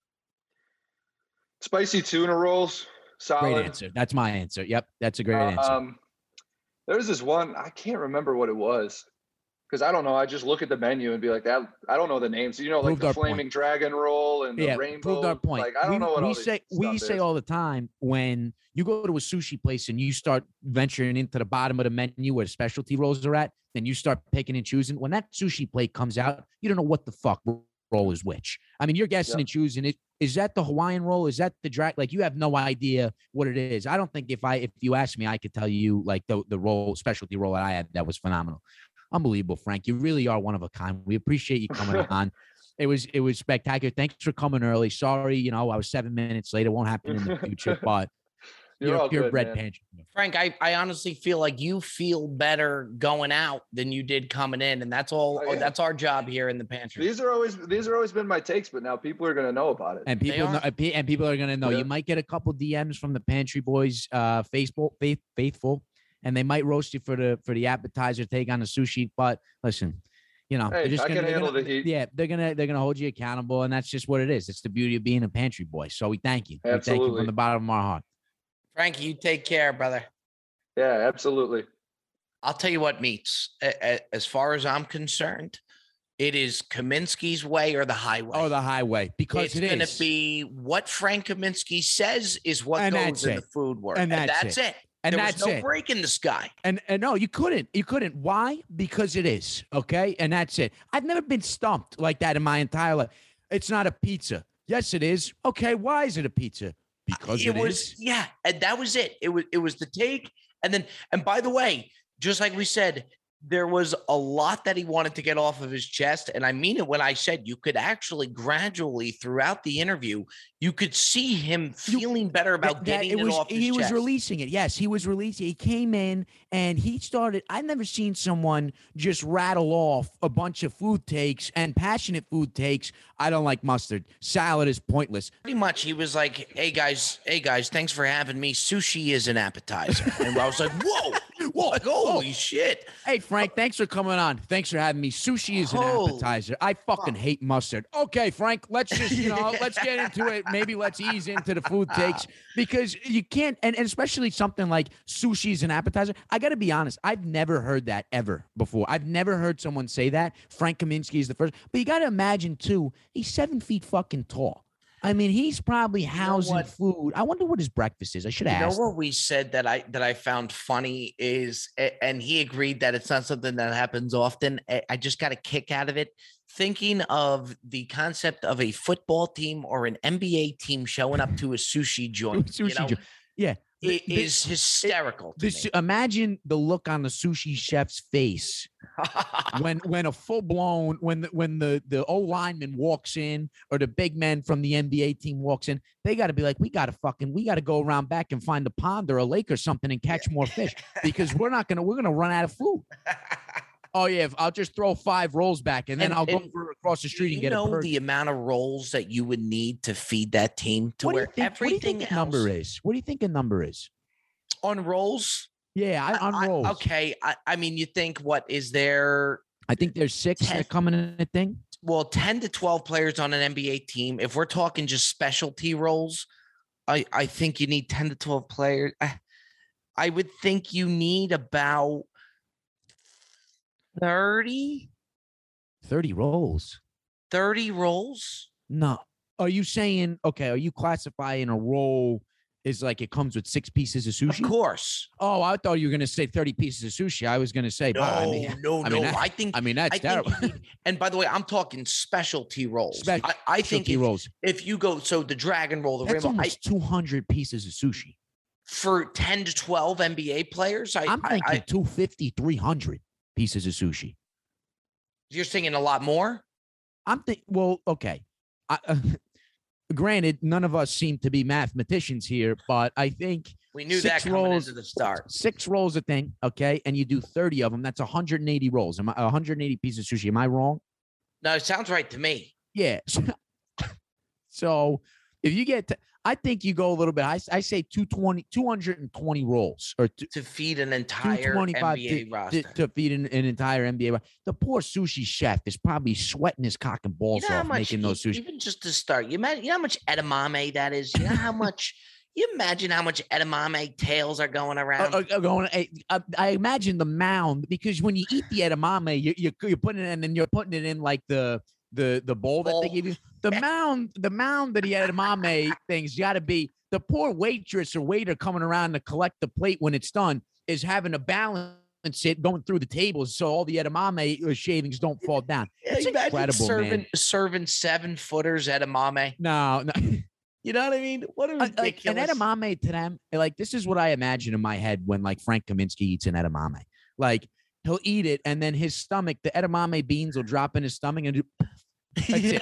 Spicy tuna rolls, solid. Great answer. That's my answer. Yep, that's a great answer. Um, there's this one I can't remember what it was because I don't know. I just look at the menu and be like, that. I don't know the names. You know, like Proved the our point. flaming dragon roll and the Yeah, rainbow. proved our point. Like I don't we, know what we all these say. We stuff say is. all the time when you go to a sushi place and you start venturing into the bottom of the menu where specialty rolls are at, then you start picking and choosing. When that sushi plate comes out, you don't know what the fuck roll is which. I mean, you're guessing Yep. and choosing it. Is that the Hawaiian roll? Is that the drag? Like you have no idea what it is. I don't think if I if you ask me, I could tell you like the the roll specialty roll that I had that was phenomenal. Unbelievable, Frank. You really are one of a kind. We appreciate you coming on. It was it was spectacular. Thanks for coming early. Sorry, you know, I was seven minutes late. It won't happen in the future, but You're you're, all you're good, bread man. pantry. Frank, I, I honestly feel like you feel better going out than you did coming in, and that's all. Oh, yeah. That's our job here in the pantry. These are always these are always been my takes, but now people are gonna know about it. And people are. know, and pe- and people are gonna know. Yeah. You might get a couple D Ms from the Pantry Boys, uh, Facebook, faith, faithful, and they might roast you for the for the appetizer take on the sushi. But listen, you know, Hey, they're just I gonna, can they're handle gonna- the heat. Yeah, they're gonna they're gonna hold you accountable, and that's just what it is. It's the beauty of being a Pantry Boy. So we thank you. We thank you Absolutely. from the bottom of our heart. Frank, you take care, brother. Yeah, absolutely. I'll tell you what, Meats. a- a- As far as I'm concerned, it is Kaminsky's way or the highway. Oh, the highway because it's it going is. to be what Frank Kaminsky says is what And goes that's in it. the food word, And that's it. And there that's was no it. break in the sky. And and no, you couldn't. You couldn't. Why? Because it is. Okay. And that's it. I've never been stumped like that in my entire life. It's not a pizza. Yes, it is. Okay. Why is it a pizza? Because it it was, is. yeah, and that was it. It was, it was the take, and then, and by the way, just like we said, there was a lot that he wanted to get off of his chest, and I mean it when I said you could actually gradually throughout the interview, you could see him You- feeling better about That- that getting it, was, off his he was chest. releasing it. Yes, he was releasing. He came in and he started. I've never seen someone just rattle off a bunch of food takes and passionate food takes. I don't like mustard. Salad is pointless. Pretty much, he was like, "Hey guys, hey guys, thanks for having me. Sushi is an appetizer," and I was like, "Whoa, whoa, like, holy shit!" Hey, Frank, thanks for coming on. Thanks for having me. Sushi is an Holy appetizer. I fucking fuck. hate mustard. Okay, Frank, let's just, you know, let's get into it. Maybe let's ease into the food takes because you can't, and, and especially something like sushi is an appetizer. I got to be honest. I've never heard that ever before. I've never heard someone say that. Frank Kaminsky is the first. But you got to imagine, too, he's seven feet fucking tall. I mean, he's probably housing what? food. I wonder what his breakfast is. I should You have know asked. what we said that I that I found funny is, a- and he agreed that it's not something that happens often. I I just got a kick out of it, thinking of the concept of a football team or an N B A team showing up to a sushi joint. you Sushi know, joint. Yeah. The- it the- is hysterical. to This, imagine the look on the sushi chef's face me. when when a full blown when the, when the the O lineman walks in or the big man from the N B A team walks in, they got to be like, we got to fucking we got to go around back and find a pond or a lake or something and catch more fish because we're not gonna we're gonna run out of food. Oh yeah, if I'll just throw five rolls back, and then And- I'll go and over across the street you and get a know burger. the amount of rolls that you would need to feed that team to What do you where think? What do you everything think a number else is? What do you think a number is? on rolls. Yeah, I, on I- rolls. okay, I, I mean, you think what is there? I think there's six Ten. that come in a thing. Well, ten to twelve players on an N B A team. If we're talking just specialty roles, I, I think you need ten to twelve players. I, I would think you need about thirty, thirty rolls. thirty roles. No. Are you saying, okay, are you classifying a roll is like it comes with six pieces of sushi? Of course. Oh, I thought you were going to say thirty pieces of sushi. I was going to say, No, but I mean, no, I no. mean, that- I think I mean, that's I terrible. think, you need- and by the way, I'm talking specialty rolls. Spec- I, I think Specialty if, rolls. if you go, so the dragon roll, the That's rainbow, I, almost two hundred pieces of sushi. for ten to twelve N B A players, I, I'm I, thinking I, two fifty, three hundred pieces of sushi. you're thinking a lot more. I'm thinking, well, okay. I, uh, granted, none of us seem to be mathematicians here, but I think We knew Six that coming rolls. into the start. six rolls a thing, okay, and you do thirty of them. That's one hundred eighty rolls. Am I one hundred eighty pieces of sushi? Am I wrong? No, it sounds right to me. Yeah. So if you get, to, I think you go a little bit. I, I say two twenty, two hundred twenty rolls or two, To feed an entire N twenty-five B A to, roster. to, to feed an, an entire N B A. ro- The poor sushi chef is probably sweating his cock and balls you know how off much, making those e- sushi. even just to start, you imagine, you know how much edamame that is? You know how much, you imagine how much edamame tails are going around? Uh, uh, going, I, I, I imagine the mound because when you eat the edamame, you, you, you're putting it in and you're putting it in like the the the bowl that they Bowl. give you. The mound, the mound that the edamame things got to be. The poor waitress or waiter coming around to collect the plate when it's done is having to balance it going through the tables so all the edamame shavings don't fall down. Yeah, It's imagine incredible, serving, man. serving seven footers edamame. No, no. You know what I mean? What a Uh, like an ridiculous. edamame to them, like this is what I imagine in my head when like Frank Kaminsky eats an edamame. Like he'll eat it and then his stomach, the edamame beans will drop in his stomach and do- that's it.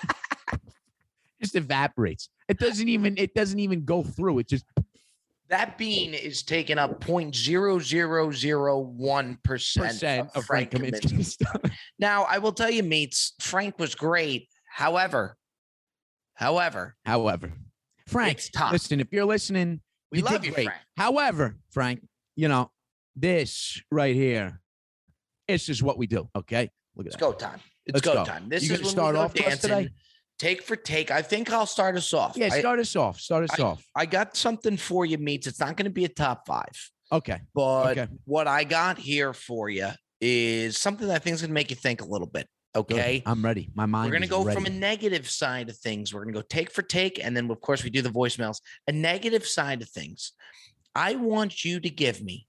Just evaporates. It doesn't even it doesn't even go through. It just That bean is taking up zero point zero zero zero one percent percent of Frank Kaminsky's. Kaminsky's stomach. Now, I will tell you, mates, Frank was great. However, however, However, Frank, it's tough. listen, if you're listening, We you love did you, great. Frank. However, Frank, you know, this right here, this is what we do. Okay. Look at It's that. go time. It's Let's go, go. time. This You is gonna when start we go off for us dancing. today? Take for take. I think I'll start us off. Yeah, I, start us off. Start us off. I got something for you, mates. It's not going to be a top five, Okay. but Okay. what I got here for you is something that I think is going to make you think a little bit. Good. Okay. I'm ready. My mind We're going to is go ready. from a negative side of things. We're going to go take for take. And then, of course, we do the voicemails. A negative side of things. I want you to give me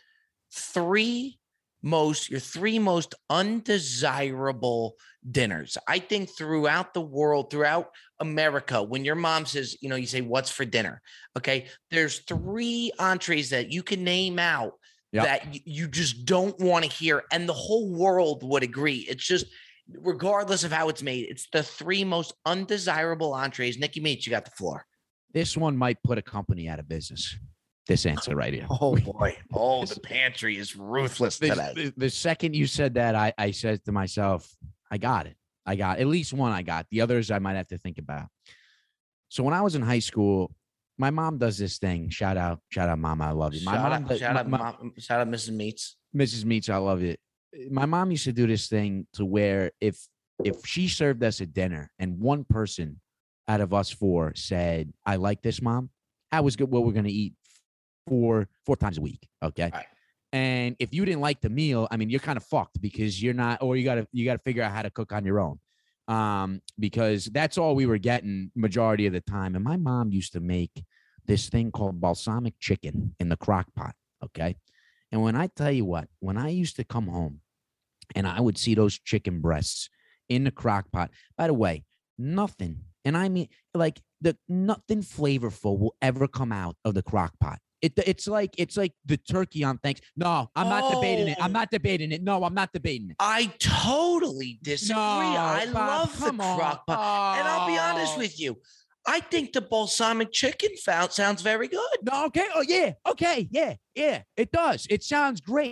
three most, your three most undesirable dinners. I think throughout the world, throughout America, when your mom says, you know, you say, what's for dinner? Okay. There's three entrees that you can name out Yep. that y- you just don't want to hear. And the whole world would agree. It's just, regardless of how it's made, it's the three most undesirable entrees. Nikki Meach, you got the floor. This one might put a company out of business. This answer right here. Oh boy. Oh, the pantry is ruthless This- today. the, the second you said that, I, I said to myself, I got it. I got at least one I got. The others I might have to think about. So when I was in high school, my mom does this thing. Shout out, shout out, mama. I love you. My shout mom, out, does- shout my- out, my- mom, shout out, Missus Meats. Missus Meats, I love it. My mom used to do this thing to where if if she served us a dinner and one person out of us four said, "I like this, mom," that was good. What we're gonna eat four four times a week, okay? Right. And if you didn't like the meal, I mean, you're kind of fucked because you're not, or you gotta you gotta figure out how to cook on your own, um, because that's all we were getting majority of the time. And my mom used to make this thing called balsamic chicken in the crock pot, okay? And when I tell you what, when I used to come home and I would see those chicken breasts in the crock pot, by the way, nothing, and I mean like the nothing flavorful will ever come out of the crock pot. It, it's like it's like the turkey on thanks. No, I'm not debating it. I'm Oh. not debating it. No, I'm not debating it. I totally disagree. No, I Bob, love the come on. crock pot. And I'll be honest Oh. with you. I think the balsamic chicken found sounds very good. No, okay. Oh, yeah. Okay. Yeah. Yeah. It does. It sounds great.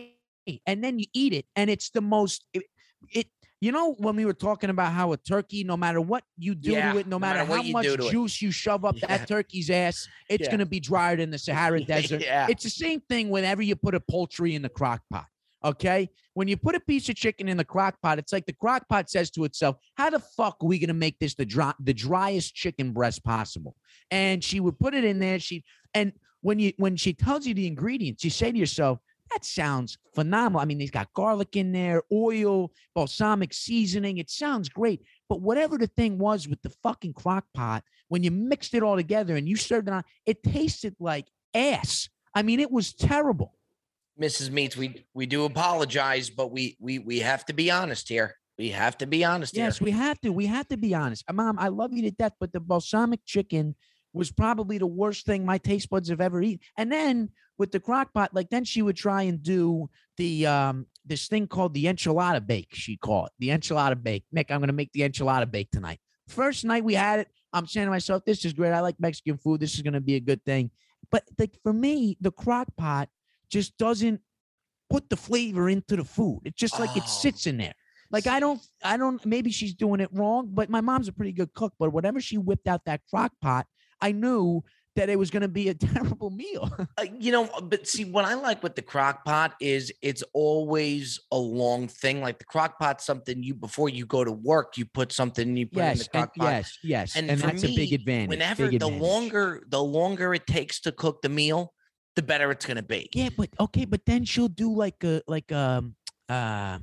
and then you eat it, and it's the most it, it you know, when we were talking about how a turkey, no matter what you do Yeah, to it, no, no matter, matter what how you much do to it. juice you shove up Yeah. that turkey's ass, it's Yeah. going to be drier than the Sahara Desert. Yeah. It's the same thing whenever you put a poultry in the crock pot. Okay. When you put a piece of chicken in the crock pot, it's like the crock pot says to itself, how the fuck are we going to make this the dry, the driest chicken breast possible? And she would put it in there. She, and when you, when she tells you the ingredients, you say to yourself, that sounds phenomenal. I mean, he's got garlic in there, oil, balsamic seasoning. It sounds great. But whatever the thing was with the fucking crock pot, when you mixed it all together and you served it on, it tasted like ass. I mean, it was terrible. Missus Meats, we we do apologize, but we we we have to be honest here. We have to be honest Yes, here. we have to. We have to be honest. Mom, I love you to death, but the balsamic chicken was probably the worst thing my taste buds have ever eaten. And then with the crock pot, like then she would try and do the um this thing called the enchilada bake. She called it the enchilada bake. Nick, I'm gonna make the enchilada bake tonight. First night we had it, I'm saying to myself, this is great. I like Mexican food. This is gonna be a good thing. But like for me, the crock pot just doesn't put the flavor into the food. It's just like it Oh. sits in there. Like I don't, I don't. Maybe she's doing it wrong, but my mom's a pretty good cook. But whenever she whipped out that crock pot, I knew that it was going to be a terrible meal. Uh, you know, but see, what I like with the crock pot is it's always a long thing. Like the crock pot's something you before you go to work, you put something you put in the yes, and, crock pot. yes, yes, And and, for that's a big me, advantage. Whenever big the advantage. longer the longer it takes to cook the meal, the better it's gonna be. Yeah, but okay, but then she'll do like a like um uh,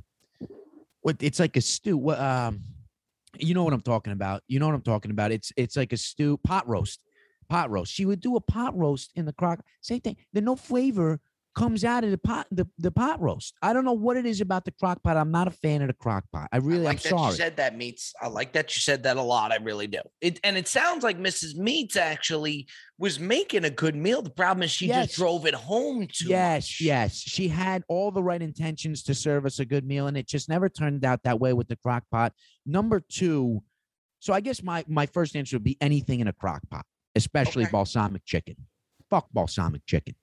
what it's like a stew. What um, you know what I'm talking about? You know what I'm talking about? It's it's like a stew, pot roast. Pot roast. She would do a pot roast in the crock. Same thing. Then no flavor comes out of the pot, the, the pot roast. I don't know what it is about the crock pot. I'm not a fan of the crock pot. I really, I I'm like that sorry. you said that, Meats. I like that you said that a lot. I really do. It and it sounds like Missus Meats actually was making a good meal. The problem is she Yes. just drove it home too Yes, much. yes. She had all the right intentions to serve us a good meal, and it just never turned out that way with the crock pot. Number two, so I guess my my first answer would be anything in a crock pot, especially Okay. balsamic chicken. Fuck balsamic chicken.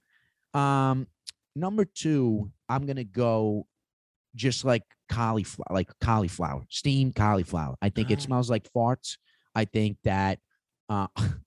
Um, number two, I'm gonna go just like cauliflower, like cauliflower, steamed cauliflower. I think it Oh. smells like farts. I think that uh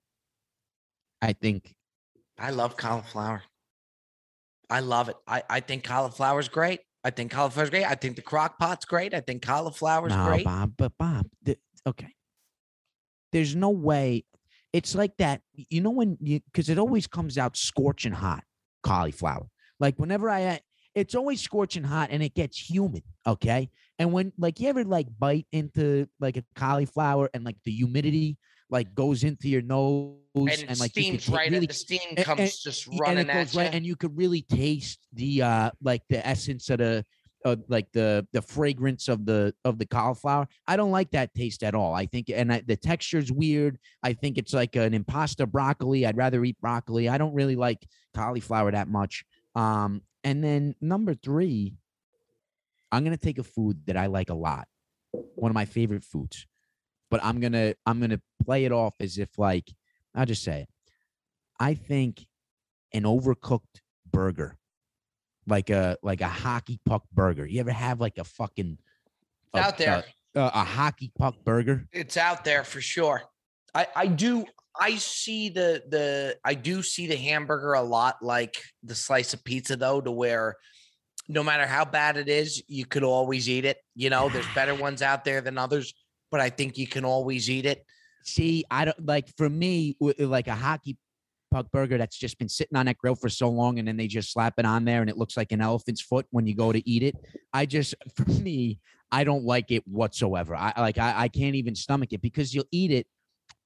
I think I love cauliflower. I love it. I, I think cauliflower's great. I think cauliflower's great. I think the crock pot's great. I think cauliflower's no, great. Bob, but Bob, the, okay. There's no way. It's like that, you know, when you because it always comes out scorching hot, cauliflower. Like whenever I, it's always scorching hot and it gets humid. Okay, and when like you ever like bite into like a cauliflower and like the humidity like goes into your nose And, and, it like you steams can right really at the steam and- comes and- just and running it goes at right, you. and you could really taste the uh like the essence of the uh, like the the fragrance of the of the cauliflower. I don't like that taste at all. I think and I, the texture's weird. I think it's like an impasta broccoli. I'd rather eat broccoli. I don't really like cauliflower that much. Um, and then number three, I'm gonna take a food that I like a lot, one of my favorite foods, but I'm gonna I'm gonna play it off as if like I'll just say it. I think an overcooked burger, like a like a hockey puck burger. You ever have like a fucking It's a- out there. a, a, a hockey puck burger? It's out there for sure. I I do I see the the I do see the hamburger a lot like the slice of pizza though, to where no matter how bad it is, you could always eat it. You know, there's better ones out there than others, but I think you can always eat it. See, I don't like for me w- like a hockey puck burger that's just been sitting on that grill for so long, and then they just slap it on there, and it looks like an elephant's foot when you go to eat it. I just, for me, I don't like it whatsoever. I like, I, I can't even stomach it because you'll eat it,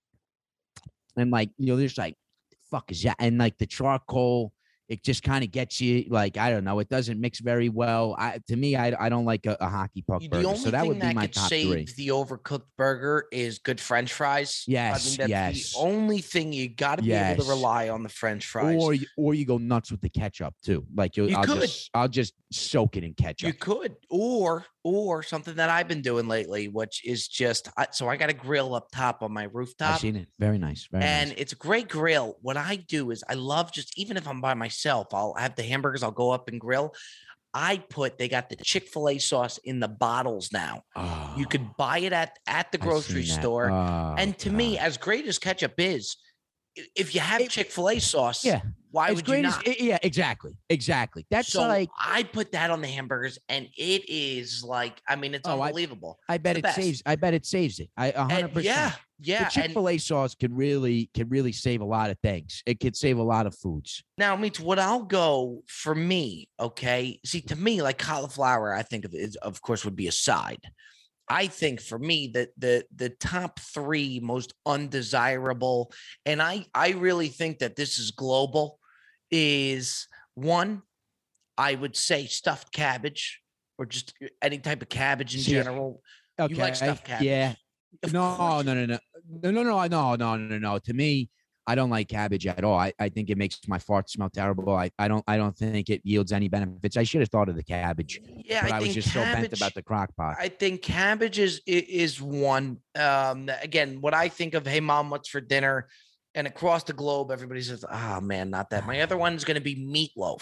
and like you're just like, fuck is that? And like the charcoal, it just kind of gets you like I don't know. It doesn't mix very well. I to me, I I don't like a, a hockey puck The burger. only So that thing would be that my could top save three. the overcooked burger is good French fries. I Yes, think that's yes. the only thing you got to be able Yes. to rely on the French fries. Or you, or you go nuts with the ketchup too. Like you, You I'll could. just I'll just soak it in ketchup. You could, or or something that I've been doing lately, which is just I, so I got a grill up top on my I've rooftop, seen it. Very nice. Very and nice. it's a great grill. What I do is I love just even if I'm by myself, I'll have the hamburgers. I'll go up and grill. I put they got the Chick-fil-A sauce in the bottles now. Oh, You could buy it at at the I've grocery seen that. store. Oh, And to me, God. as great as ketchup is, i- if you have It- Chick-fil-A sauce, yeah, why as would you great as not? it- yeah, exactly, exactly. That's So like I put that on the hamburgers, and it is like, I mean, it's Oh, I- unbelievable. I bet the it best. saves. I bet it saves it. I a And hundred yeah, percent. yeah. The And Chick-fil-A sauce can really can really save a lot of things. It could save a lot of foods. now, means what I'll go for me. Okay, see, to me, like cauliflower, I think of is of course would be a side. I think for me that the the top three most undesirable, and I I really think that this is global, is one. I would say stuffed cabbage or just any type of cabbage in See, general. Okay. You like stuffed cabbage? Yeah. Of No, course no, you- no, no, no, no, no, no, no, no, no. To me, I don't like cabbage at all. I, I think it makes my fart smell terrible. I, I don't I don't think it yields any benefits. I should have thought of the cabbage, Yeah, but I, I, was think just so bent cabbage, about the crock pot. I think cabbage is i- is one. Um, again, what I think of, hey mom, what's for dinner? And across the globe, everybody says, "Oh man, not that." My other one is going to be meatloaf.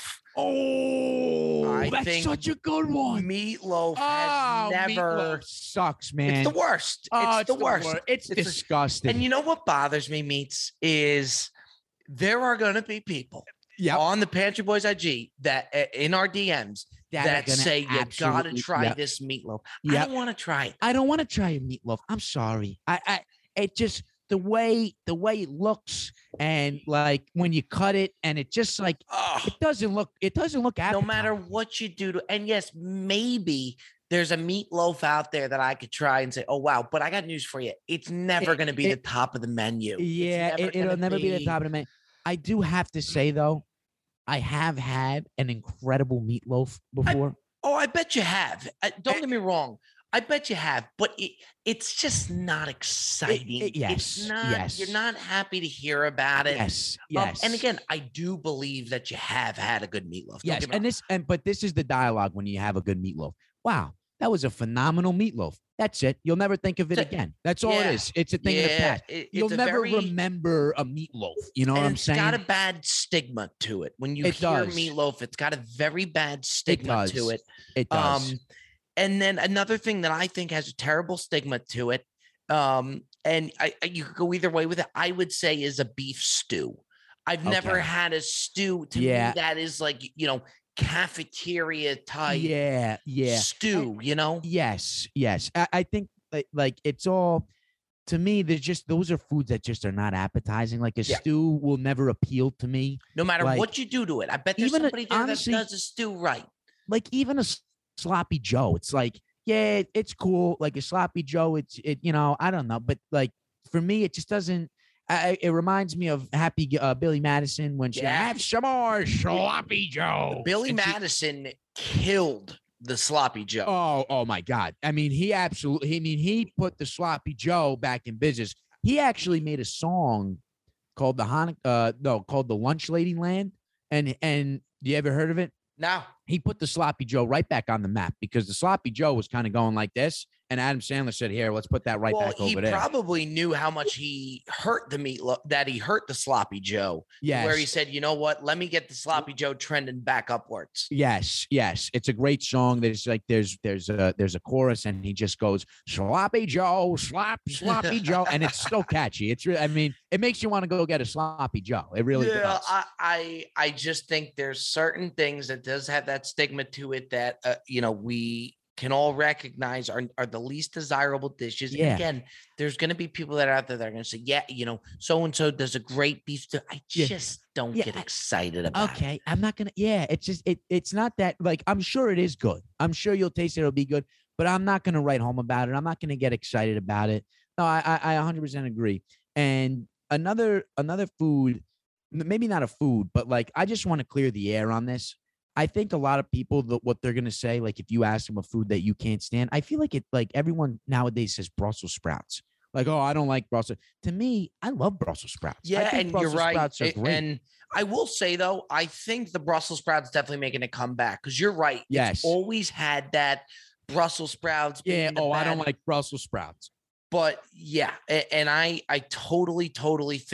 Oh, I that's think such a good one. Meatloaf Oh, has never. meatloaf sucks, man. It's the worst. Oh, it's, the worst. wor- It's, It's the- disgusting. And you know what bothers me, Meats, is there are going to be people Yep. on the Pantry Boys I G that uh, in our D Ms That are that gonna say you got to absolutely- try yep. this meatloaf. I Yep. don't want to try it. I don't want to try a meatloaf. I'm sorry. I, I, it just the way the way it looks and like when you cut it and it just like Ugh. it doesn't look it doesn't look No appetizing. matter what you do to, and yes, maybe there's a meatloaf out there that I could try and say, oh wow, but I got news for you. It's never It- going to be it- the top of the menu. It's Yeah, never it, it'll gonna never be the top of the menu. I do have to say though, I have had an incredible meatloaf before. Oh, I bet you have. Uh, don't Eh, get me wrong. I bet you have, but it, it's just not exciting. it- yes, it's not. yes. You're not happy to hear about it. Yes, Um, yes. and again, I do believe that you have had a good meatloaf. Don't yes, get me and this and but this is the dialogue when you have a good meatloaf. Wow, that was a phenomenal meatloaf. That's it. You'll never think of it That's it. again. That's all Yeah, it is. It's a thing of the yeah, past. it- You'll it's a never very, remember a meatloaf. You know what and I'm it's saying? got a bad stigma to it. When you It hear does. meatloaf, it's got a very bad stigma to does. it. It does. Um, and then another thing that I think has a terrible stigma to it, um, and I, I- you could go either way with it. I would say is a beef stew. I've never Okay. had a stew to Yeah. me that is like you know cafeteria type yeah, yeah. stew. You know, Yes, yes. I, I think like, like it's all to me, there's just those are foods that just are not appetizing. Like a Yeah. stew will never appeal to me. no matter like, what you do to it, I bet there's even a- somebody there honestly- that does a stew right. Like even a s- sloppy Joe, it's like, yeah, it- it's cool. Like a sloppy Joe, it's it, you know, I don't know, but like for me, it just doesn't. I, it reminds me of Happy uh, Billy Madison when she Yeah. have some more sloppy Joe. Billy And she- Madison killed the sloppy Joe. Oh, oh my God. I mean, he absolutely, I mean, he put the sloppy Joe back in business. He actually made a song called the Han, uh, no, called the Lunch Lady Land. And, and you ever heard of it? Now, He put the sloppy Joe right back on the map because the sloppy Joe was kind of going like this. And Adam Sandler said, here, let's put that right well, back he over there. probably knew how much he hurt the meatloaf, that he hurt the sloppy Joe. Yes. Where he said, you know what? Let me get the sloppy Joe trending back upwards. Yes, yes, it's a great song. There's like there's there's a there's a chorus, and he just goes sloppy Joe, slop sloppy Joe, and it's so catchy. It's really, I mean, it makes you want to go get a sloppy Joe. It really yeah, does. I, I I just think there's certain things that does have that stigma to it that uh, you know we can all recognize are, are the least desirable dishes. And Yeah. again, there's going to be people that are out there that are going to say, yeah, you know, so and so does a great beef stew. I Yeah. just don't Yeah, get I- excited about it. Okay, I'm not gonna. Yeah, it's just it. It's not that like I'm sure it is good. I'm sure you'll taste it. It'll be good, but I'm not gonna write home about it. I'm not gonna get excited about it. No, I I, I one hundred percent agree. And another another food, m- maybe not a food, but like I just want to clear the air on this. I think a lot of people that what they're gonna say, like if you ask them a food that you can't stand, I feel like it like everyone nowadays says Brussels sprouts. Like, oh, I don't like Brussels. To me, I love Brussels sprouts. I Yeah, think and Brussels you're right. Sprouts are A- great. And I will say though, I think the Brussels sprouts definitely making a comeback because you're right. It's Yes. always had that Brussels sprouts. Yeah. being the Oh, I don't bad- like Brussels sprouts. But yeah, a- and I I totally totally think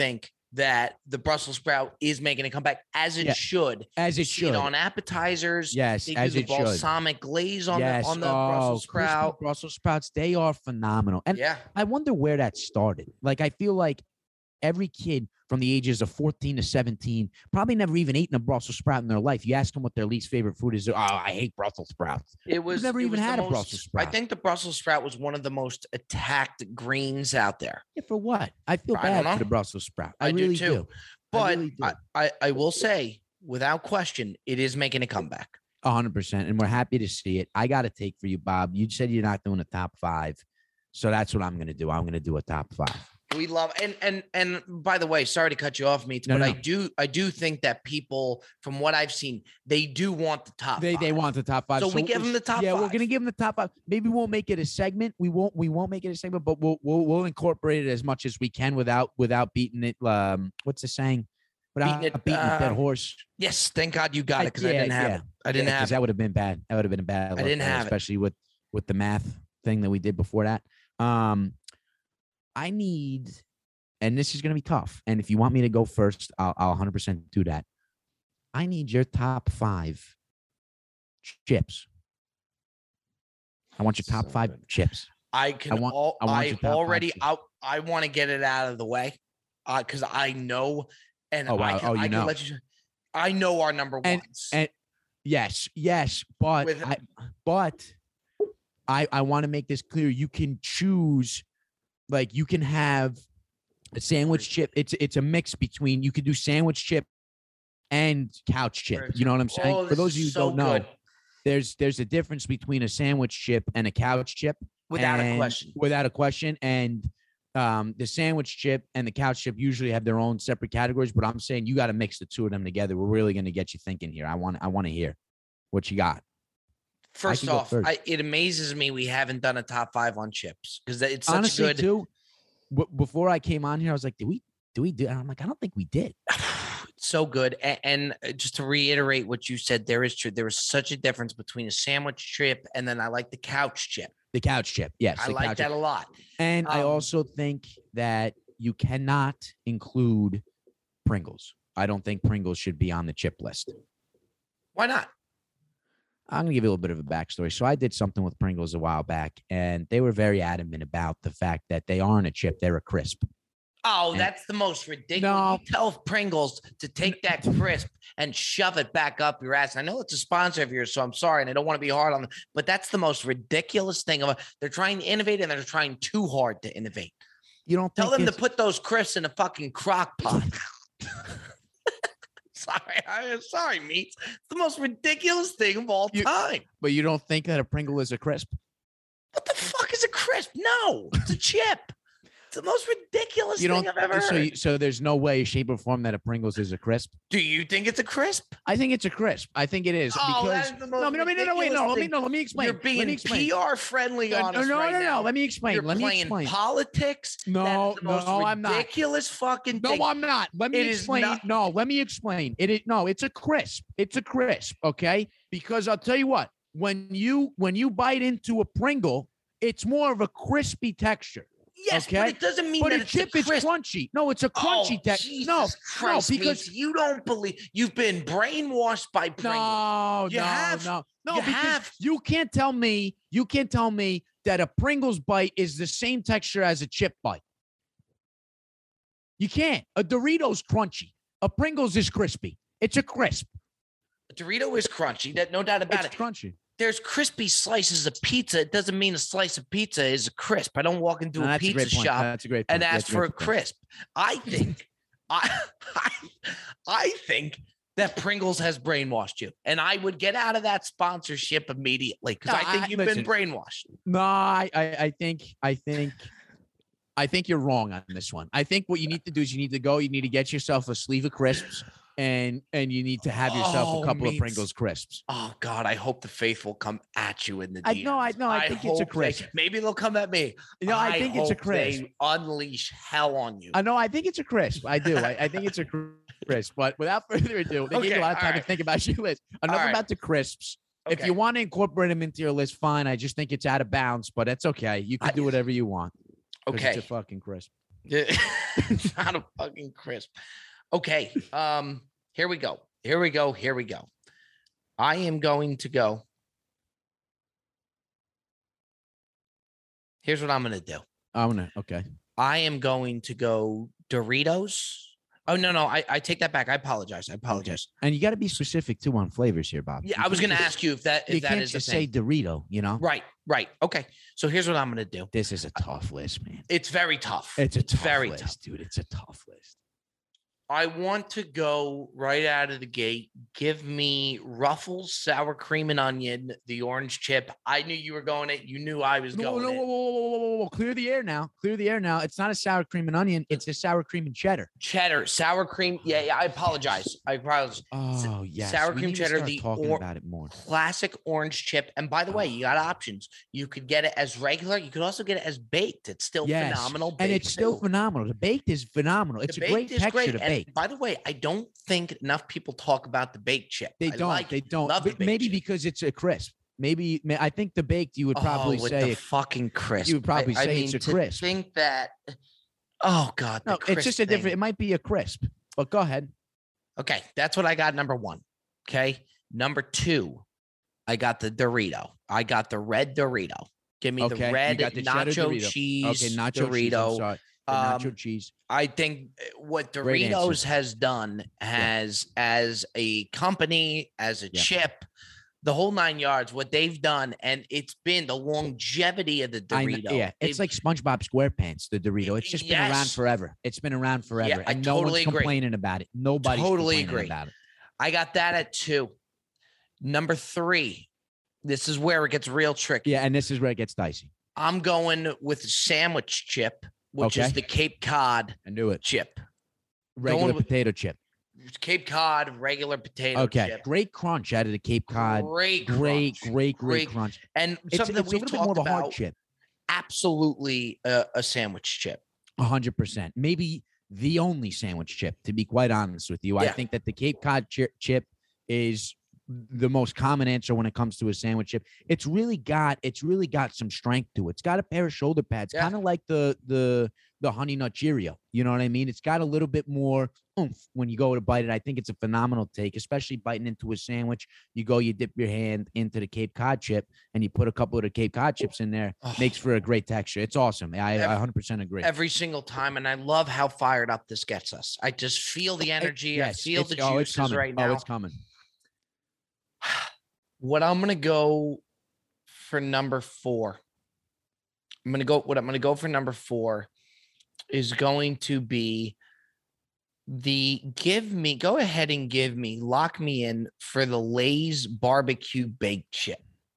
that the Brussels sprout is making a comeback, as it Yeah, should. as You it see it should. on appetizers. Yes, They as do the it should. balsamic glaze on Yes. the on the oh, Brussels crispy sprout. Brussels sprouts, they are phenomenal. And Yeah. I wonder where that started. Like, I feel like every kid from the ages of fourteen to seventeen probably never even eaten a Brussels sprout in their life. You ask them what their least favorite food is. Oh, I hate Brussels sprouts. It was never it even was the had a most- Brussels sprout. I think the Brussels sprout was one of the most attacked greens out there. Yeah, for what? I feel I bad don't for the know. Brussels sprout. I, I do really too. do. But really do. I, I, I will say, without question, it is making a comeback. A hundred percent. And we're happy to see it. I got to take for you, Bob. You said you're not doing a top five. So that's what I'm going to do. I'm going to do a top five. We love and and and by the way, sorry to cut you off, Meats, No, but no. I do I do think that people, from what I've seen, they do want the top. They five. they want the top five. So we give them the top Yeah, we're five. gonna give them the top five. Maybe we won't make it a segment. We won't we won't make it a segment, but we'll we'll, we'll incorporate it as much as we can without without beating it. Um, what's the saying? Without Beating beating, it, a dead uh, horse. Yes, thank God you got it because I Yeah, didn't have yeah. it. I didn't Yeah, 'cause have it. that would have been bad. That would have been a bad. I look didn't there, have it. especially with with the math thing that we did before that. Um, I need, and this is gonna be tough. And if you want me to go first, I'll I'll one hundred percent do that. I need your top five chips. I want your top So five good. chips. I can I want- all, I want I your top five already chips. I, I want to get it out of the way. Uh, because I know and Oh, I wow. can, Oh, you I can know. let you I know our number And- ones. and- Yes, yes, but With- I, but I I want to make this clear. You can choose, like you can have a sandwich chip. It's it's a mix between you could do sandwich chip and couch chip. You know what I'm saying? Oh, For this those of you who is so don't know, good. there's there's a difference between a sandwich chip and a couch chip. Without a and- question. Without a question. And um, the sandwich chip and the couch chip usually have their own separate categories, but I'm saying you got to mix the two of them together. We're really going to get you thinking here. I want I want to hear what you got. First can go off, first. I, it amazes me we haven't done a top five on chips because it's such Honestly, good. too, w- before I came on here, I was like, "Do we? Do we do?" And I'm like, "I don't think we did." So good. And, and uh, just to reiterate what you said, there is true. There is such a difference between a sandwich chip and then I like the couch chip. The couch chip, yes, I the like couch that chip. a lot. And I Um, also think that you cannot include Pringles. I don't think Pringles should be on the chip list. Why not? I'm gonna give you a little bit of a backstory. So I did something with Pringles a while back, and they were very adamant about the fact that they aren't a chip; they're a crisp. Oh, And- that's the most ridiculous. No. You tell Pringles to take that crisp and shove it back up your ass. I know it's a sponsor of yours, so I'm sorry, and I don't want to be hard on them, but that's the most ridiculous thing. Of they're trying to innovate, and they're trying too hard to innovate. You don't Tell think them to it's- put those crisps in a fucking crock pot. sorry, I'm sorry, meats. It's the most ridiculous thing of all You- time. but you don't think that a Pringle is a crisp? What the fuck is a crisp? No, it's a chip. It's the most ridiculous You thing don't. I've ever so, heard. you, so there's no way, shape, or form that a Pringles is a crisp. Do you think it's a crisp? I think it's a crisp. I think it is Oh, that because is the no, most no, no, no, no, wait, no. ridiculous Let me thing. no. Let me explain. You're let being me explain. P R friendly No, on no, us no, right no, now. no. Let me explain. You're let me playing explain. politics. No, That's the most no, I'm not. ridiculous fucking No, thing. I'm not. Let me It is explain. not- No, let me explain. It is no, it's a crisp. It's a crisp, okay? Because I'll tell you what, when you when you bite into a Pringle, it's more of a crispy texture. yes, okay, but it doesn't mean But that a it's chip a is crisp. crunchy. No, it's a crunchy oh, texture. Jesus No, Christ, no, because Meats, you don't believe you've been brainwashed by Pringles. no, You no, have. no, no, You because have. you can't tell me, you can't tell me that a Pringles bite is the same texture as a chip bite. You can't. A Dorito's crunchy. A Pringles is crispy. It's a crisp. A Dorito is crunchy. That no doubt about It's it. crunchy. There's crispy slices of pizza. It doesn't mean a slice of pizza is a crisp. I don't walk into No, a that's a pizza great point. shop That's a great and point. ask That's for a great point. crisp. I think, I, I, I think that Pringles has brainwashed you, and I would get out of that sponsorship immediately because No, I think I- you've listen. been brainwashed. No, I, I, I think, I think, I think you're wrong on this one. I think what you need to do is you need to go. You need to get yourself a sleeve of crisps, and and you need to have yourself Oh, a couple of meats. Pringles crisps. Oh God, I hope the faithful come at you in the I D Ms. no, I no, I think it's a hope they- crisp. maybe they'll come at me. No, I think it's a hope crisp. They unleash hell on you. I know. I think it's a crisp. I do. I, I think it's a crisp. But without further ado, they give you Okay, a lot of time all to right. think about your list. Enough right. about the crisps. If Okay. you want to incorporate them into your list, fine. I just think it's out of bounds, but it's okay. You can I- do whatever you want. 'cause Okay. It's a fucking crisp. It's not a fucking crisp. Okay. Um, here we go. Here we go. Here we go. I am going to go. Here's what I'm going to do. I'm gonna okay. I am going to go Doritos. Oh, no, no. I, I take that back. I apologize. I apologize. And you got to be specific too on flavors here, Bob. Yeah, You I was can't going to just- ask you if that You if that can't is the just thing. say Dorito, you know? Right, right. Okay. So here's what I'm going to do. This is a tough list, man. It's very tough. It's a tough very list, tough. dude. It's a tough list. I want to go right out of the gate. Give me Ruffles, sour cream and onion, the orange chip. I knew you were going it. You knew I was No, going no, it. whoa, whoa, whoa, whoa, whoa, whoa. Clear the air now. Clear the air now. It's not a sour cream and onion. It's a sour cream and cheddar. Cheddar, sour cream. Yeah, yeah. I apologize. I apologize. Oh, yes. sour we cream need to cheddar, start the talking or- about it more. Classic orange chip. And by the way, you got options. You could get it as regular. You could also get it as baked. It's still Yes, phenomenal. and baked it's still too. phenomenal. The baked is phenomenal. It's The a great baked is texture great. to And bake. by the way, I don't think enough people talk about the baked chip. They I don't. like They it. don't. Love the But baked maybe chip. because it's a crisp. Maybe ma- I think the baked you would probably oh, with say the it- fucking crisp. you would probably I, I say mean, it's a to crisp. think that. Oh God, the no, it's just a crisp different. thing. It might be a crisp, but go ahead. Okay, that's what I got. Number one. Okay, number two, I got the Dorito. I got the red Dorito. Give me Okay, the you red got the cheddar nacho Dorito. cheese Okay, nacho Dorito. cheese. I'm sorry. The nacho Um, cheese. I think what Great Doritos answer. has done has as a company, as a Yeah. chip, the whole nine yards, what they've done, and it's been the longevity of the I kn- Dorito. yeah, it's They've- like SpongeBob SquarePants, the Dorito. It's just been around Yes. forever. It's been around forever, I and no totally one's agree. complaining about it. Nobody's Totally complaining agree. about it. I got that at two. Number three, this is where it gets real tricky. Yeah, and this is where it gets dicey. I'm going with sandwich chip, which is Okay. the Cape Cod I knew it. chip. Regular with- potato chip. Cape Cod regular potato Okay, chip. great crunch out of the Cape Cod. Great, Great, crunch. great, great Great- crunch. And It's, something it's that a we've little bit more talked of a hard about. chip. Absolutely a, a sandwich chip. A hundred percent. Maybe the only sandwich chip, to be quite honest with you. I Yeah. think that the Cape Cod chi- chip is the most common answer when it comes to a sandwich chip. It's really got it's really got some strength to it. It's got a pair of shoulder pads, Yeah. kind of like the the the Honey Nut Cheerio. You know what I mean? It's got a little bit more oomph when you go to bite it. I think it's a phenomenal take, especially biting into a sandwich. You go, you dip your hand into the Cape Cod chip, and you put a couple of the Cape Cod chips in there. Oh, Makes for a great texture. It's awesome. I, I Ev- one hundred percent agree. every single time, and I love how fired up this gets us. I just feel the I- energy. yes, I feel it's- the oh, it's juices coming. right Oh, now. it's coming. What I'm gonna go for number four. I'm gonna go. What I'm gonna go for number four is going to be the give me. Go ahead and give me. Lock me in for the Lay's barbecue baked chip.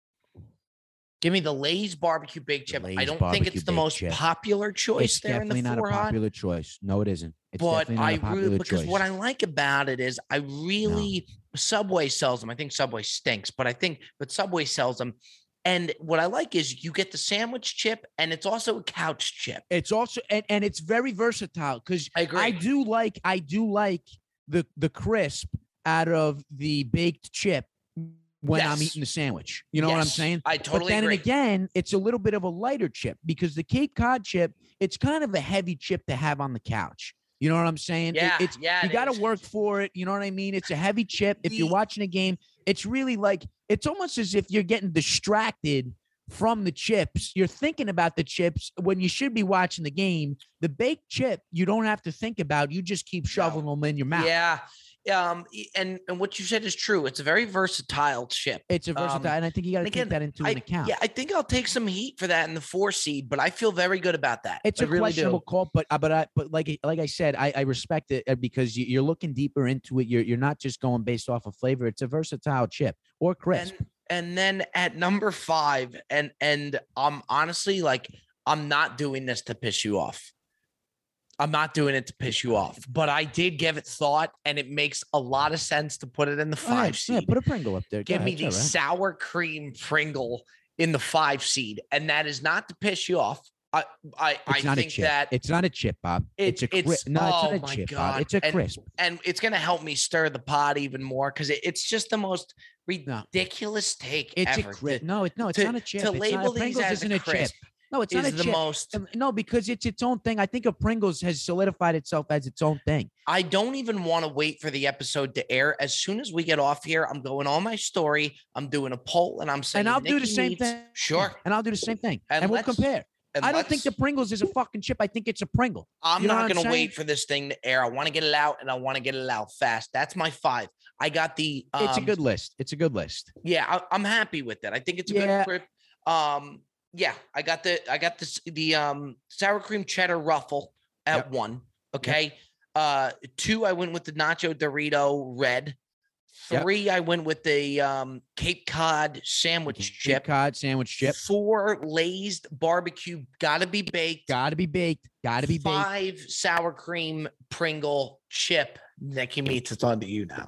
Give me the Lay's barbecue baked The chip. I Lay's don't think barbecue it's the baked most chip. popular choice It's there in the definitely not a four hot. popular choice. No, it isn't. It's But definitely not I a popular really because choice. what I like about it is I really Subway sells them. I think Subway stinks, but I think but Subway sells them. And what I like is you get the sandwich chip and it's also a couch chip. It's also and, and it's very versatile because I agree. I do like I do like the the crisp out of the baked chip when I'm Yes. eating the sandwich. You know what I'm Yes, saying? I But totally then agree. again, it's a little bit of a lighter chip because the Cape Cod chip, it's kind of a heavy chip to have on the couch. You know what I'm saying? It- yeah, it's yeah. you it got to is. work for it. You know what I mean? It's a heavy chip. If you're The- watching a game, it's really like it's almost as if you're getting distracted from the chips. You're thinking about the chips when you should be watching the game. The baked chip, you don't have to think about. You just keep shoveling them in your mouth. Yeah. Um, e- and and what you said is true. It's a very versatile chip. It's a versatile, Um, and I think you got to and take again, that into I, an account. Yeah, I think I'll take some heat for that in the four seed, but I feel very good about that. It's I a really questionable do. call, but uh, but I but like like I said, I, I respect it uh, because you, you're looking deeper into it. You're you're not just going based off of flavor. It's a versatile chip or crisp. And and then at number five, and and I'm honestly like I'm not doing this to piss you off. I'm not doing it to piss you off, but I did give it thought, and it makes a lot of sense to put it in the Go ahead. five Yeah, seed. put a Pringle up there. Go Give me ahead, the it's all right. sour cream Pringle in the five seed, and that is not to piss you off. I I, I It's not a think chip. that It's not a chip, Bob. it- it's a crisp. it's- No, it's oh not a my chip, God. Bob. It's a And- crisp. and it's going to help me stir the pot even more because it, it's just the most ridiculous take It's ever. a crisp. to- No, it no, it's to- not a chip. to It's label not, these Pringles as isn't a a chip. crisp. No, it's not a is the chip. most. Um, No, because it's its own thing. I think of Pringles has solidified itself as its own thing. I don't even want to wait for the episode to air. As soon as we get off here, I'm going on my story. I'm doing a poll, and I'm saying, And I'll do the Nikki same needs- thing. Sure. And I'll do the same thing. And And, we'll let's- compare. And I don't think the let's- Pringles is a fucking chip. I think it's a Pringle. I'm You know not what I'm going to saying? wait for this thing to air. I want to get it out, and I want to get it out fast. That's my five. I got the. Um, It's a good list. It's a good list. Yeah, I, I'm happy with it. I think it's a Yeah. good trip. Um, yeah, I got the I got this the um sour cream cheddar ruffle at Yep. one. Okay. Uh, two, I went with the nacho Dorito red. Yep. Three, I went with the um Cape Cod sandwich Cape chip. Cod sandwich chip. Four, Lay's barbecue, gotta be baked. Got to be baked. Got to be baked. Five, sour cream Pringle chip. Nikki Meats, it's on to you now.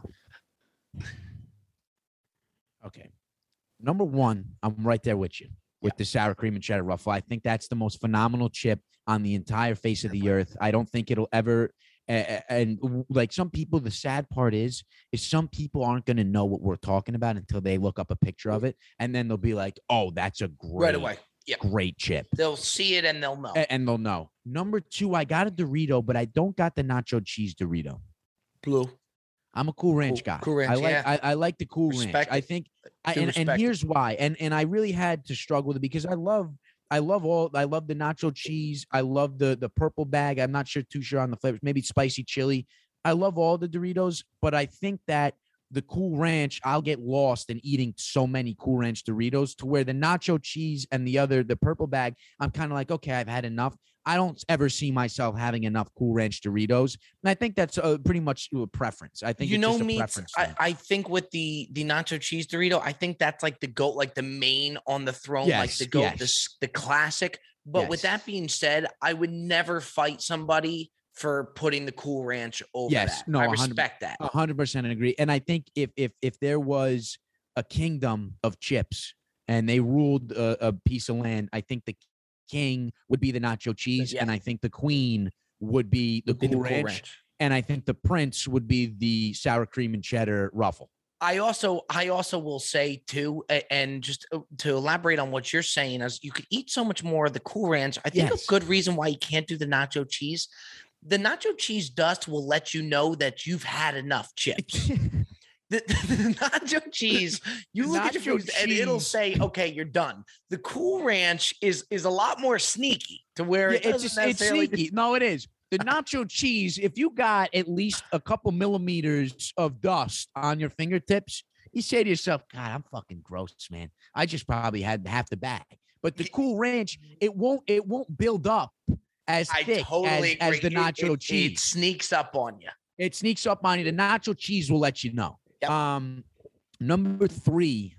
Okay. Number one, I'm right there with you with the sour cream and cheddar ruffle. I think that's the most phenomenal chip on the entire face of the earth. I don't think it'll ever. Uh, and w- like some people, the sad part is, is some people aren't going to know what we're talking about until they look up a picture of it, and then they'll be like, "Oh, that's a great, Right away. Yeah. great chip," They'll see it and they'll know. A- and they'll know. Number two, I got a Dorito, but I don't got the nacho cheese Dorito. Blue. I'm a Cool Ranch Cool- guy. Cool Ranch, I like yeah. I, I like the Cool Respect Ranch. I it. think, I, Do and, and respect it. here's why. And and I really had to struggle with it because I love I love all I love the nacho cheese. I love the the purple bag. I'm not sure too sure on the flavors. Maybe spicy chili. I love all the Doritos, but I think that the Cool Ranch, I'll get lost in eating so many Cool Ranch Doritos to where the nacho cheese and the other, the purple bag, I'm kind of like, okay, I've had enough. I don't ever see myself having enough Cool Ranch Doritos. And I think that's uh, pretty much a preference. I think you it's know just a me. preference I, thing. I think with the the nacho cheese Dorito, I think that's like the goat, like the main on the throne, like Yes, the goat, yes. the s- the classic. But with Yes. that being said, I would never fight somebody for putting the Cool Ranch over Yes, that. no, I one hundred respect that. A hundred percent agree. And I think if if if there was a kingdom of chips and they ruled a, a piece of land, I think the king would be the nacho cheese, Yeah. and I think the queen would be the, Would be cool, the Cool ranch, Ranch. and I think the prince would be the sour cream and cheddar ruffle. I also I also will say too, a- and just uh, to elaborate on what you're saying, is you could eat so much more of the Cool Ranch. I think Yes. a good reason why you can't do the nacho cheese, the nacho cheese dust will let you know that you've had enough chips. The, the nacho cheese, you look at your Nacho food and it'll cheese. say, "Okay, you're done." The Cool Ranch is is a lot more sneaky to where Yeah, it it's doesn't just, it's necessarily- sneaky. No, it is. The nacho cheese, if you got at least a couple millimeters of dust on your fingertips, you say to yourself, God, I'm fucking gross, man. I just probably had half the bag. But the Ye- Cool Ranch, it won't it won't build up as I thick totally as, as agree. the It- nacho it, cheese. It sneaks up on you. It sneaks up on you. The nacho cheese will let you know. Yep. Um, number three,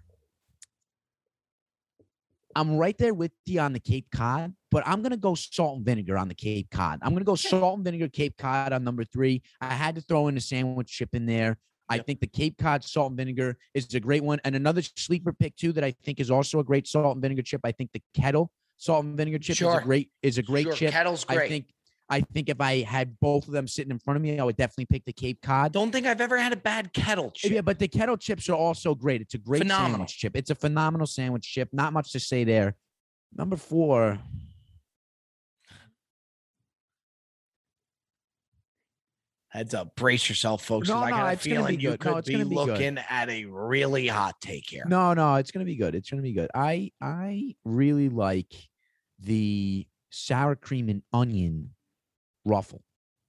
I'm right there with you on the Cape Cod, but I'm gonna go salt and vinegar on the Cape Cod. I'm gonna go salt and vinegar Cape Cod on number three. I had to throw in the sandwich chip in there. I Yep. think the Cape Cod salt and vinegar is a great one. And another sleeper pick too that I think is also a great salt and vinegar chip. I think the Kettle salt and vinegar chip is Sure. a great is a great Sure, chip. Kettle's great. I think I think if I had both of them sitting in front of me, I would definitely pick the Cape Cod. Don't think I've ever had a bad kettle chip. Yeah, but the kettle chips are also great. It's a great Phenomenal. sandwich chip. It's a phenomenal sandwich chip. Not much to say there. Number four. Heads up, brace yourself, folks. 'cause No, I no, got a it's gonna be feeling you good. No, could it's be gonna be good. looking at a really hot take here. No, no, it's gonna be good. It's gonna be good. I I really like the sour cream and onion ruffle.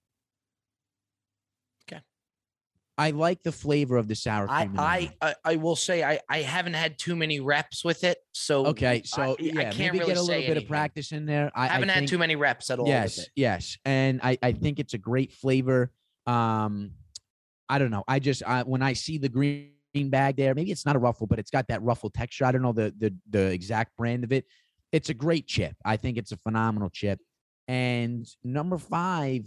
Okay. I like the flavor of the sour cream. I, and I onion. I I will say I I haven't had too many reps with it, so Okay, I- so I, yeah, can't maybe really get a little say bit of anything. practice in there. I I haven't I had think, too many reps at all. Yes, with it. yes, and I I think it's a great flavor. Um, I don't know. I just I, when I see the green bag there, maybe it's not a ruffle, but it's got that ruffle texture. I don't know the the the exact brand of it. It's a great chip. I think it's a phenomenal chip. And number five,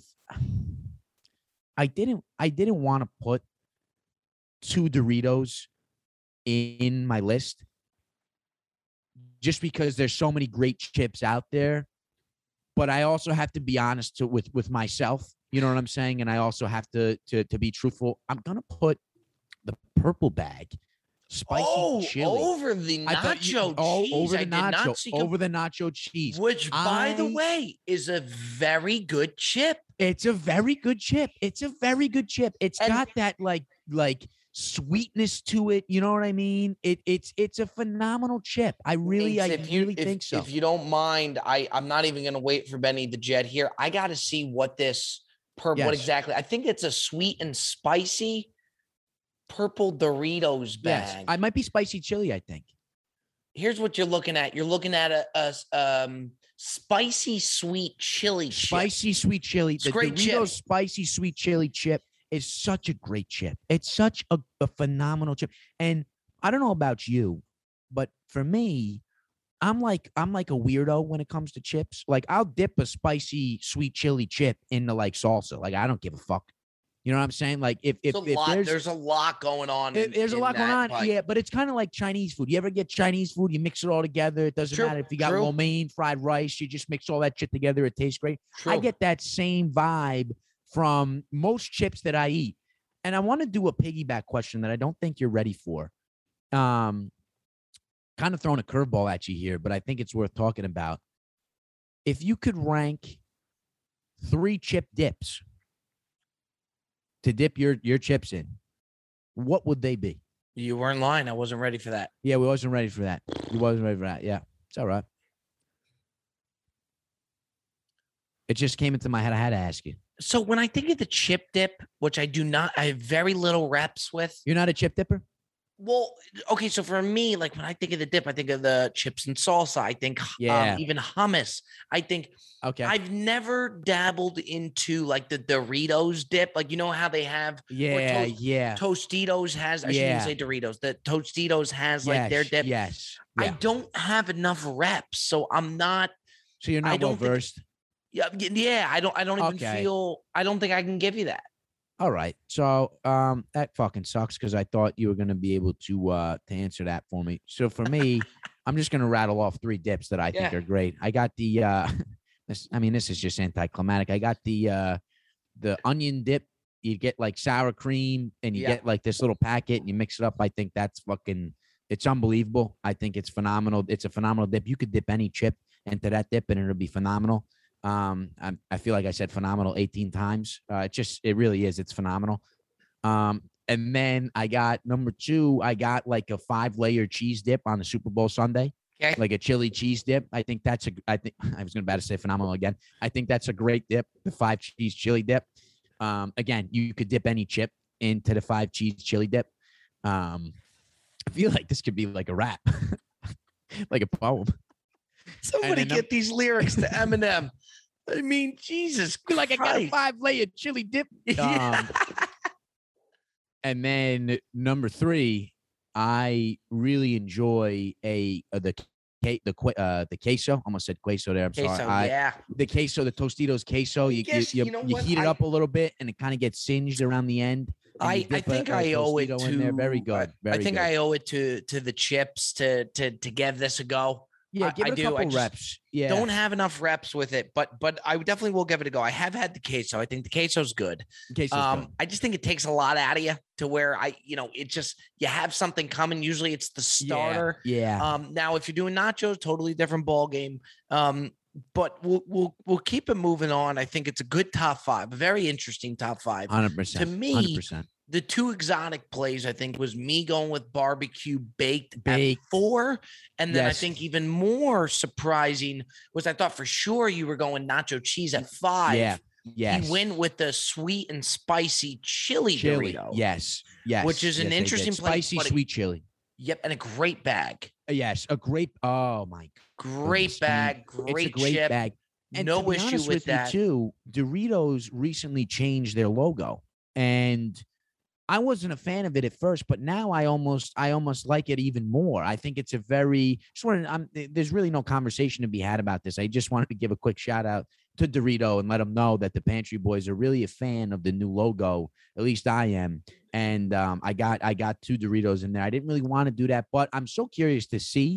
I didn't I didn't want to put two Doritos in my list just because there's so many great chips out there. But I also have to be honest to, with with myself. You know what I'm saying? And I also have to to to be truthful. I'm gonna put the purple bag spicy Oh, chili. over the I thought you- nacho oh, cheese. over I the did not nacho, see over the nacho cheese. which, by the I- way, is a very good chip. It's a very good chip. It's a very good chip. It's And- got that like like sweetness to it. You know what I mean? It it's it's a phenomenal chip. I really, I Mates, if you, really if, think so. If you don't mind, I I'm not even gonna wait for Benny the Jet here. I got to see what this per Yes. what exactly. I think it's a sweet and spicy purple Doritos Yes, bag. I might be spicy chili. I think. Here's what you're looking at. You're looking at a, a s- um spicy sweet chili chip. Spicy sweet chili. It's The great chip. Doritos spicy sweet chili chip is such a great chip. It's such a, a phenomenal chip. And I don't know about you, but for me, I'm like I'm like a weirdo when it comes to chips. Like I'll dip a spicy sweet chili chip into like salsa. Like I don't give a fuck. You know what I'm saying? Like if if, There's a if lot. there's There's, a lot going on. There- in- There's a in lot going that on, bite. yeah, but it's kind of like Chinese food. You ever get Chinese food? You mix it all together. It doesn't True, matter if you got true. lo mein, fried rice. You just mix all that shit together. It tastes great. I True. get that same vibe from most chips that I eat. And I want to do a piggyback question that I don't think you're ready for. Um, kind of throwing a curveball at you here, but I think it's worth talking about. If you could rank three chip dips to dip your your chips in, what would they be? You were in line. I wasn't ready for that. Yeah, we wasn't ready for that. We wasn't ready for that. Yeah, it's all right. It just came into my head. I had to ask you. So when I think of the chip dip, which I do not, I have very little reps with. You're not a chip dipper? Well, okay, so for me, like when I think of the dip, I think of the chips and salsa. I think Yeah. um, even hummus. I think Okay. I've never dabbled into like the Doritos dip. Like you know how they have yeah, toast- yeah. Tostitos has. I shouldn't Yeah. even say Doritos. The Tostitos has yes, like their dip. Yes. I Yeah. don't have enough reps, so I'm not. So you're I not don't well think- versed. Yeah, y- yeah. I don't. I don't even Okay. feel. I don't think I can give you that. All right. So um that fucking sucks because I thought you were gonna be able to uh to answer that for me. So for me, I'm just gonna rattle off three dips that I think Yeah. are great. I got the uh this I mean this is just anticlimactic. I got the uh the onion dip. You get like sour cream and you Yeah. get like this little packet and you mix it up. I think that's fucking it's unbelievable. I think it's phenomenal. It's a phenomenal dip. You could dip any chip into that dip and it'll be phenomenal. Um, I, I feel like I said phenomenal eighteen times. Uh, it just, it really is. It's phenomenal. Um, and then I got number two, I got like a five layer cheese dip on the Super Bowl Sunday, Okay. like a chili cheese dip. I think that's a, I think I was going to about to say phenomenal again. I think that's a great dip, the five cheese chili dip. Um, again, you could dip any chip into the five cheese chili dip. Um, I feel like this could be like a rap, like a poem. Somebody then num- get these lyrics to Eminem. I mean, Jesus, Feel like I got a Christ. five layer chili dip. Yeah. Um, and then number three, I really enjoy a uh, the ca- the que- uh the queso. Almost said queso there. I'm Okay, sorry. so I, yeah, the queso, the Tostitos queso. You you, guess, you, you know you what? heat it I- up a little bit, and it kind of gets singed around the end. and you I, I dip a- think a I owe it Tostito to in there. Very I- good. I, Very think good. I owe it to to the chips to to to give this a go. yeah, I- give I it a do. I couple just reps. Yeah, Don't have enough reps with it, but but I definitely will give it a go. I have had the queso. I think the queso's good. queso's Um, good. I just think it takes a lot out of you to where I, you know, it just you have something coming. Usually it's the starter. Yeah. yeah. Um, now if you're doing nachos, totally different ball game. Um, but we'll we'll we'll keep it moving on. I think it's a good top five, a very interesting top five. Hundred percent. me, hundred percent. The two exotic plays, I think, was me going with barbecue baked, Baked. at four. And then I Yes. think even more surprising was I thought for sure you were going nacho cheese at five. Yeah. Yes. He went with the sweet and spicy chili, chili. Dorito. Yes. Yes. Which is an yes, they did. interesting place, spicy but it- sweet chili. Yep. And a great bag. Uh, Yes, a great. Oh my Great goodness, I mean, bag. Great, it's a great chip. bag. And no to be issue honest with with that. you too, Doritos recently changed their logo, and I wasn't a fan of it at first, but now I almost, I almost like it even more. I think it's a very. Just wanted, I'm, there's really no conversation to be had about this. I just wanted to give a quick shout out to Dorito and let them know that the Pantry Boys are really a fan of the new logo. At least I am. And um, I got I got two Doritos in there. I didn't really want to do that, but I'm so curious to see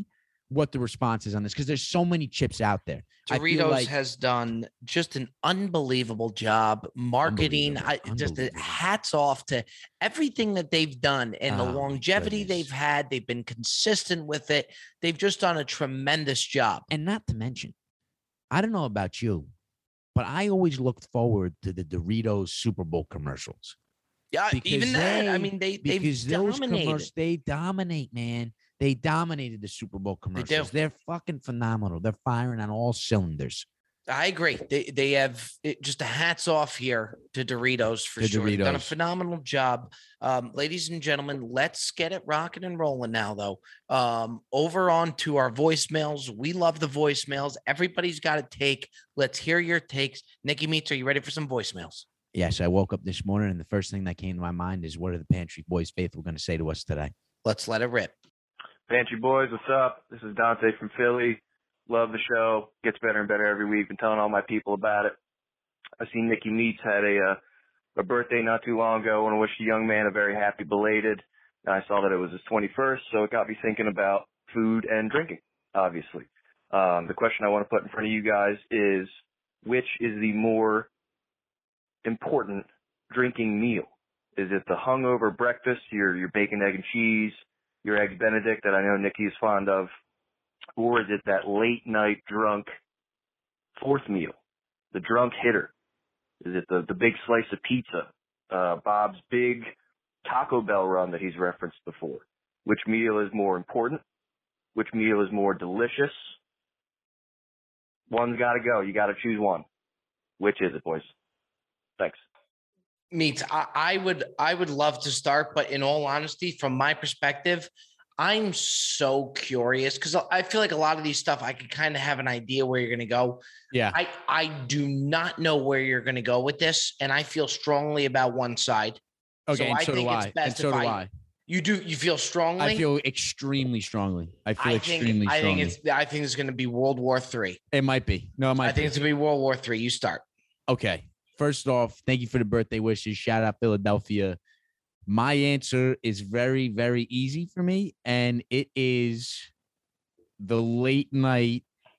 what the response is on this because there's so many chips out there. I feel Doritos like- has done just an unbelievable job marketing. I, Unbelievable. just uh, Unbelievable. hats off to everything that they've done and the Oh, my longevity goodness. they've had. They've been consistent with it. They've just done a tremendous job. And not to mention, I don't know about you, but I always looked forward to the Doritos Super Bowl commercials. Yeah, Because even that. I they- mean, they they've Because those dominated. commercials, they dominate, man. They dominated the Super Bowl commercials. do. They're fucking phenomenal. They're firing on all cylinders. I agree. They they have it, just a hats off here to Doritos for To sure. They've done a Doritos. phenomenal job. Um, ladies and gentlemen, let's get it rocking and rolling now, though. Um, over on to our voicemails. We love the voicemails. Everybody's got a take. Let's hear your takes. Nikki Meets, are you ready for some voicemails? Yes, I woke up this morning and the first thing that came to my mind is what are the Pantry Boys faithful going to say to us today? Let's let it rip. Pantry Boys, what's up? This is Dante from Philly. Love the show. Gets better and better every week. Been telling all my people about it. I seen Nikki Meets had a uh, a birthday not too long ago. I want to wish the young man a very happy belated. And I saw that it was his twenty-first, so it got me thinking about food and drinking, obviously. Um, the question I want to put in front of you guys is, which is the more important drinking meal? Is it the hungover breakfast, your your bacon, egg, and cheese, your eggs Benedict that I know Nikki is fond of, or is it that late night drunk fourth meal, the drunk hitter? Is it the, the big slice of pizza, uh, Bob's big Taco Bell run that he's referenced before? Which meal is more important? Which meal is more delicious? One's got to go. You got to choose one. Which is it, boys? Thanks. Meets, I, I would I would love to start, but in all honesty, from my perspective, I'm so curious because I feel like a lot of these stuff I could kind of have an idea where you're going to go. Yeah. I I do not know where you're going to go with this, and I feel strongly about one side. Okay, So and I so think do it's I. best And so if do I- I. You do you feel strongly? I feel extremely strongly. I feel I extremely think I strongly. think it's I think it's going to be World War Three. It might be. No, it might I think be. it's going to be World War Three. You start. Okay. First off, thank you for the birthday wishes. Shout out Philadelphia. My answer is very, very easy for me, and it is the late night.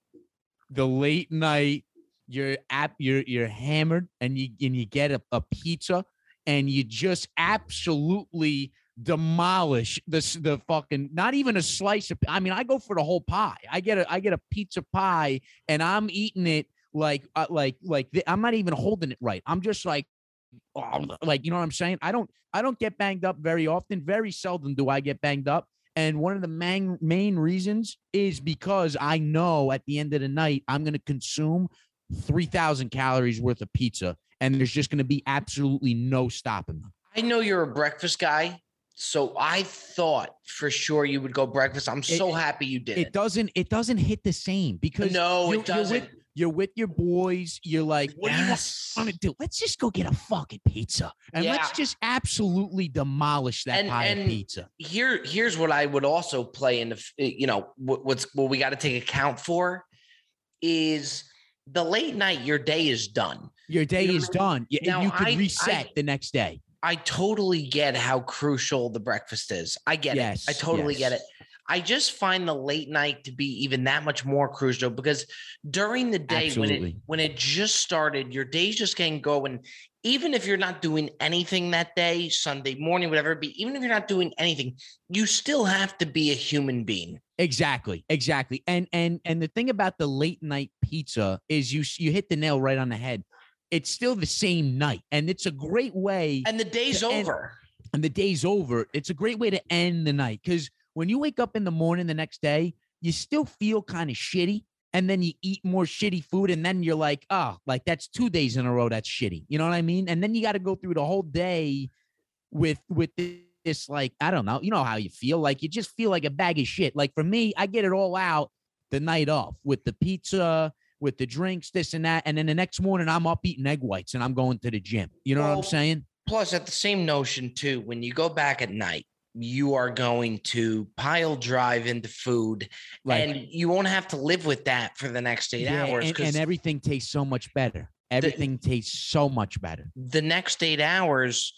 The late night, you're at you're you're hammered, and you and you get a, a pizza, and you just absolutely demolish the the fucking not even a slice of. I mean, I go for the whole pie. I get a I get a pizza pie, and I'm eating it like uh, like like the, I'm not even holding it right. I'm just like, oh, like you know what I'm saying. I don't I don't get banged up very often. Very seldom do I get banged up. And one of the main main reasons is because I know at the end of the night I'm going to consume three thousand calories worth of pizza, and there's just going to be absolutely no stopping them. I know you're a breakfast guy, so I thought for sure you would go breakfast. I'm so It- happy you did It it. doesn't it doesn't hit the same because No, you're, it doesn't. You're with, you're with your boys. You're like, what do you Yes. want to do? Let's just go get a fucking pizza and let's Yeah. just absolutely demolish that And- pie and- of pizza. Here, here's what I would also play in the, f- you know, what, what's what we got to take account for is the late night. Your day is done. Your day you know, is done. You, now you could I- I- reset the next day. I totally get how crucial the breakfast is. I get Yes, it. I totally get yes. it. I just find the late night to be even that much more crucial because during the day when it Absolutely. when it just started, your day's just getting going. Even if you're not doing anything that day, Sunday morning, whatever it be, even if you're not doing anything, you still have to be a human being. Exactly, exactly. And and and the thing about the late night pizza is you you hit the nail right on the head. It's still the same night, and it's a great way. And the day's To end- over. and the day's over. It's a great way to end the night because when you wake up in the morning the next day, you still feel kind of shitty. And then you eat more shitty food. And then you're like, oh, like that's two days in a row. That's shitty. You know what I mean? And then you got to go through the whole day with, with this, like, I don't know. You know how you feel. Like you just feel like a bag of shit. Like for me, I get it all out the night off with the pizza, with the drinks, this and that. And then the next morning I'm up eating egg whites and I'm going to the gym. You know what Well, I'm saying? Plus, at the same notion, too, when you go back at night, you are going to pile drive into food Like, and you won't have to live with that for the next eight yeah, hours. and, 'cause and everything tastes so much better. Everything tastes so much better. the next eight hours,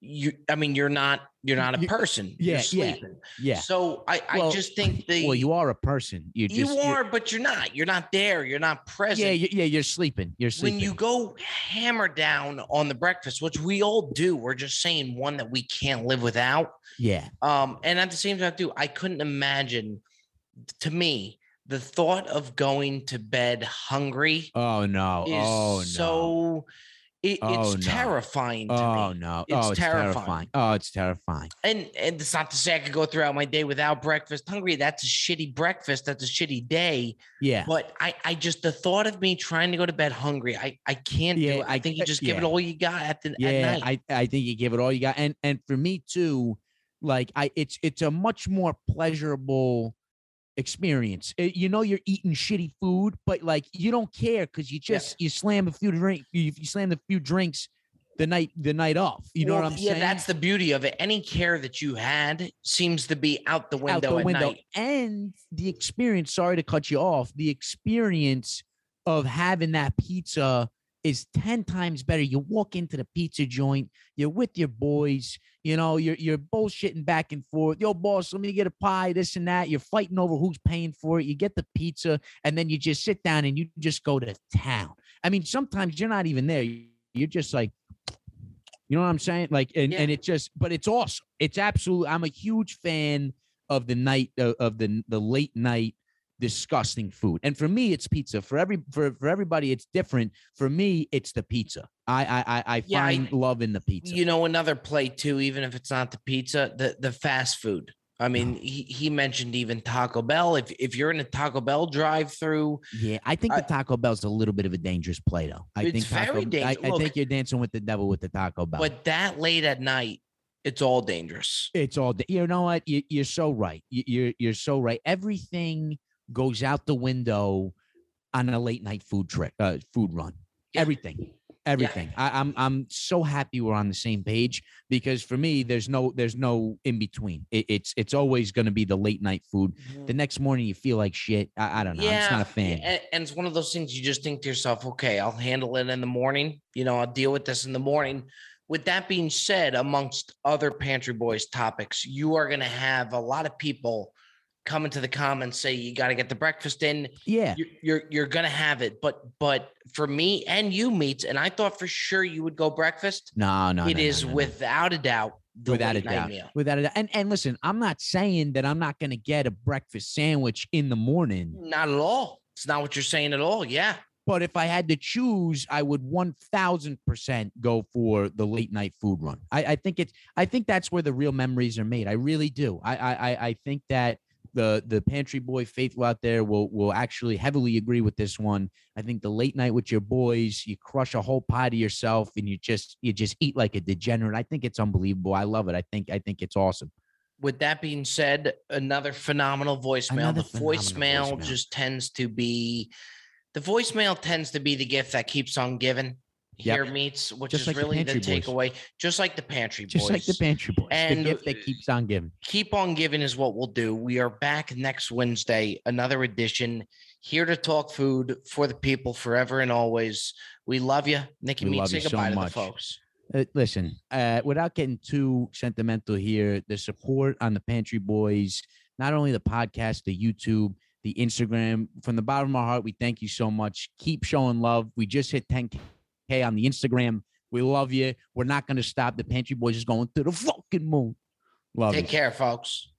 you, I mean, you're not, you're not a You- person. yeah, you're yeah, sleeping. Yeah. So I, Well, I just think the, Well, you are a person. You you just you're- are, but you're not, you're not there. You're not present. Yeah, you- yeah. You're sleeping. You're sleeping. When you go hammer down on the breakfast, which we all do, we're just saying one that we can't live without. yeah. Um, and at the same time, too, I couldn't imagine, to me, the thought of going to bed hungry Oh no. is Oh no. so it, Oh, it's no. terrifying to Oh me. no. It's oh, it's terrifying. terrifying. Oh, it's terrifying. And and it's not to say I could go throughout my day without breakfast hungry. That's a shitty breakfast. That's a shitty day. Yeah. But I, I just the thought of me trying to go to bed hungry, I, I can't Yeah, do it. I I- think you just give it yeah. all you got at the Yeah, at night. I, I think you give it all you got. And and for me too, like I it's it's a much more pleasurable experience. Uh, You know, you're eating shitty food, but like you don't care because you Yeah. just you slam a few drink you, you slam a few drinks the night the night off. You know Well, what I'm yeah, saying? that's the beauty of it. Any care that you had seems to be out the window out the at window. night. And the experience, sorry to cut you off, the experience of having that pizza is ten times better. You walk into the pizza joint, you're with your boys, you know, you're you're bullshitting back and forth. Yo, boss, let me get a pie, this and that. You're fighting over who's paying for it. You get the pizza, and then you just sit down and you just go to town. I mean, sometimes you're not even there. You're just like, you know what I'm saying? Like, and, Yeah. and it just, but it's awesome. It's absolutely, I'm a huge fan of the night of, of the the late night disgusting food. And for me, it's pizza. For every for, for everybody, it's different. For me, it's the pizza. I I I, I Yeah, I- find love in the pizza. You know, another play too, even if it's not the pizza, the the fast food. I mean, he, he mentioned even Taco Bell. If if you're in a Taco Bell drive-through, Yeah, I think I- the Taco Bell's a little bit of a dangerous play, though. I It's think Taco, very dangerous. I, I Look- think you're dancing with the devil with the Taco Bell. but that late at night, it's all dangerous. It's all. You know what? You, you're so right. You, you're you're so right. Everything goes out the window on a late night food trip, uh, food run. Yeah. Everything, everything. I, I'm I'm so happy we're on the same page because for me, there's no there's no in between. It, it's it's always going to be the late night food. The next morning, you feel like shit. I, I don't know. I'm just not a fan. And, and it's one of those things you just think to yourself, okay, I'll handle it in the morning. You know, I'll deal with this in the morning. With that being said, amongst other Pantry Boys topics, you are going to have a lot of people come into the comments say you got to get the breakfast in. Yeah. You're you're, you're going to have it, but but for me and you, Meats, and I thought for sure you would go breakfast. No, no. It no, is no, no, no. without a doubt the without a late night doubt. meal. Without a doubt. And and listen, I'm not saying that I'm not going to get a breakfast sandwich in the morning. Not at all. It's not what you're saying at all. Yeah. But if I had to choose, I would one thousand percent go for the late night food run. I, I think it's, I think that's where the real memories are made. I really do. I, I, I- I think that the, the Pantry Boy faithful out there will, will actually heavily agree with this one. I think the late night with your boys, you crush a whole pie to yourself and you just, you just eat like a degenerate. I think it's unbelievable. I love it. I think, I think it's awesome. With that being said, another phenomenal voicemail. Another the phenomenal voicemail, voicemail. just tends to be the voicemail tends to be the gift that keeps on giving. Yep. Here Meats, which Just is like the really the, Pantry Boys. takeaway, just like the Pantry Just Boys. like the Pantry Boys, And, the gift that uh, keeps on giving. Keep on giving is what we'll do. We are back next Wednesday, another edition, here to talk food for the people forever and always. We love you. Nikki We Meats, love say you so goodbye to the much. folks. Uh, listen, uh, without getting too sentimental here, the support on the Pantry Boys, not only the podcast, the YouTube, the Instagram, from the bottom of our heart, we thank you so much. Keep showing love. We just hit ten K on the Instagram. We love you. We're not going to stop. The Pantry Boys is going to the fucking moon. Love Take you. care, folks.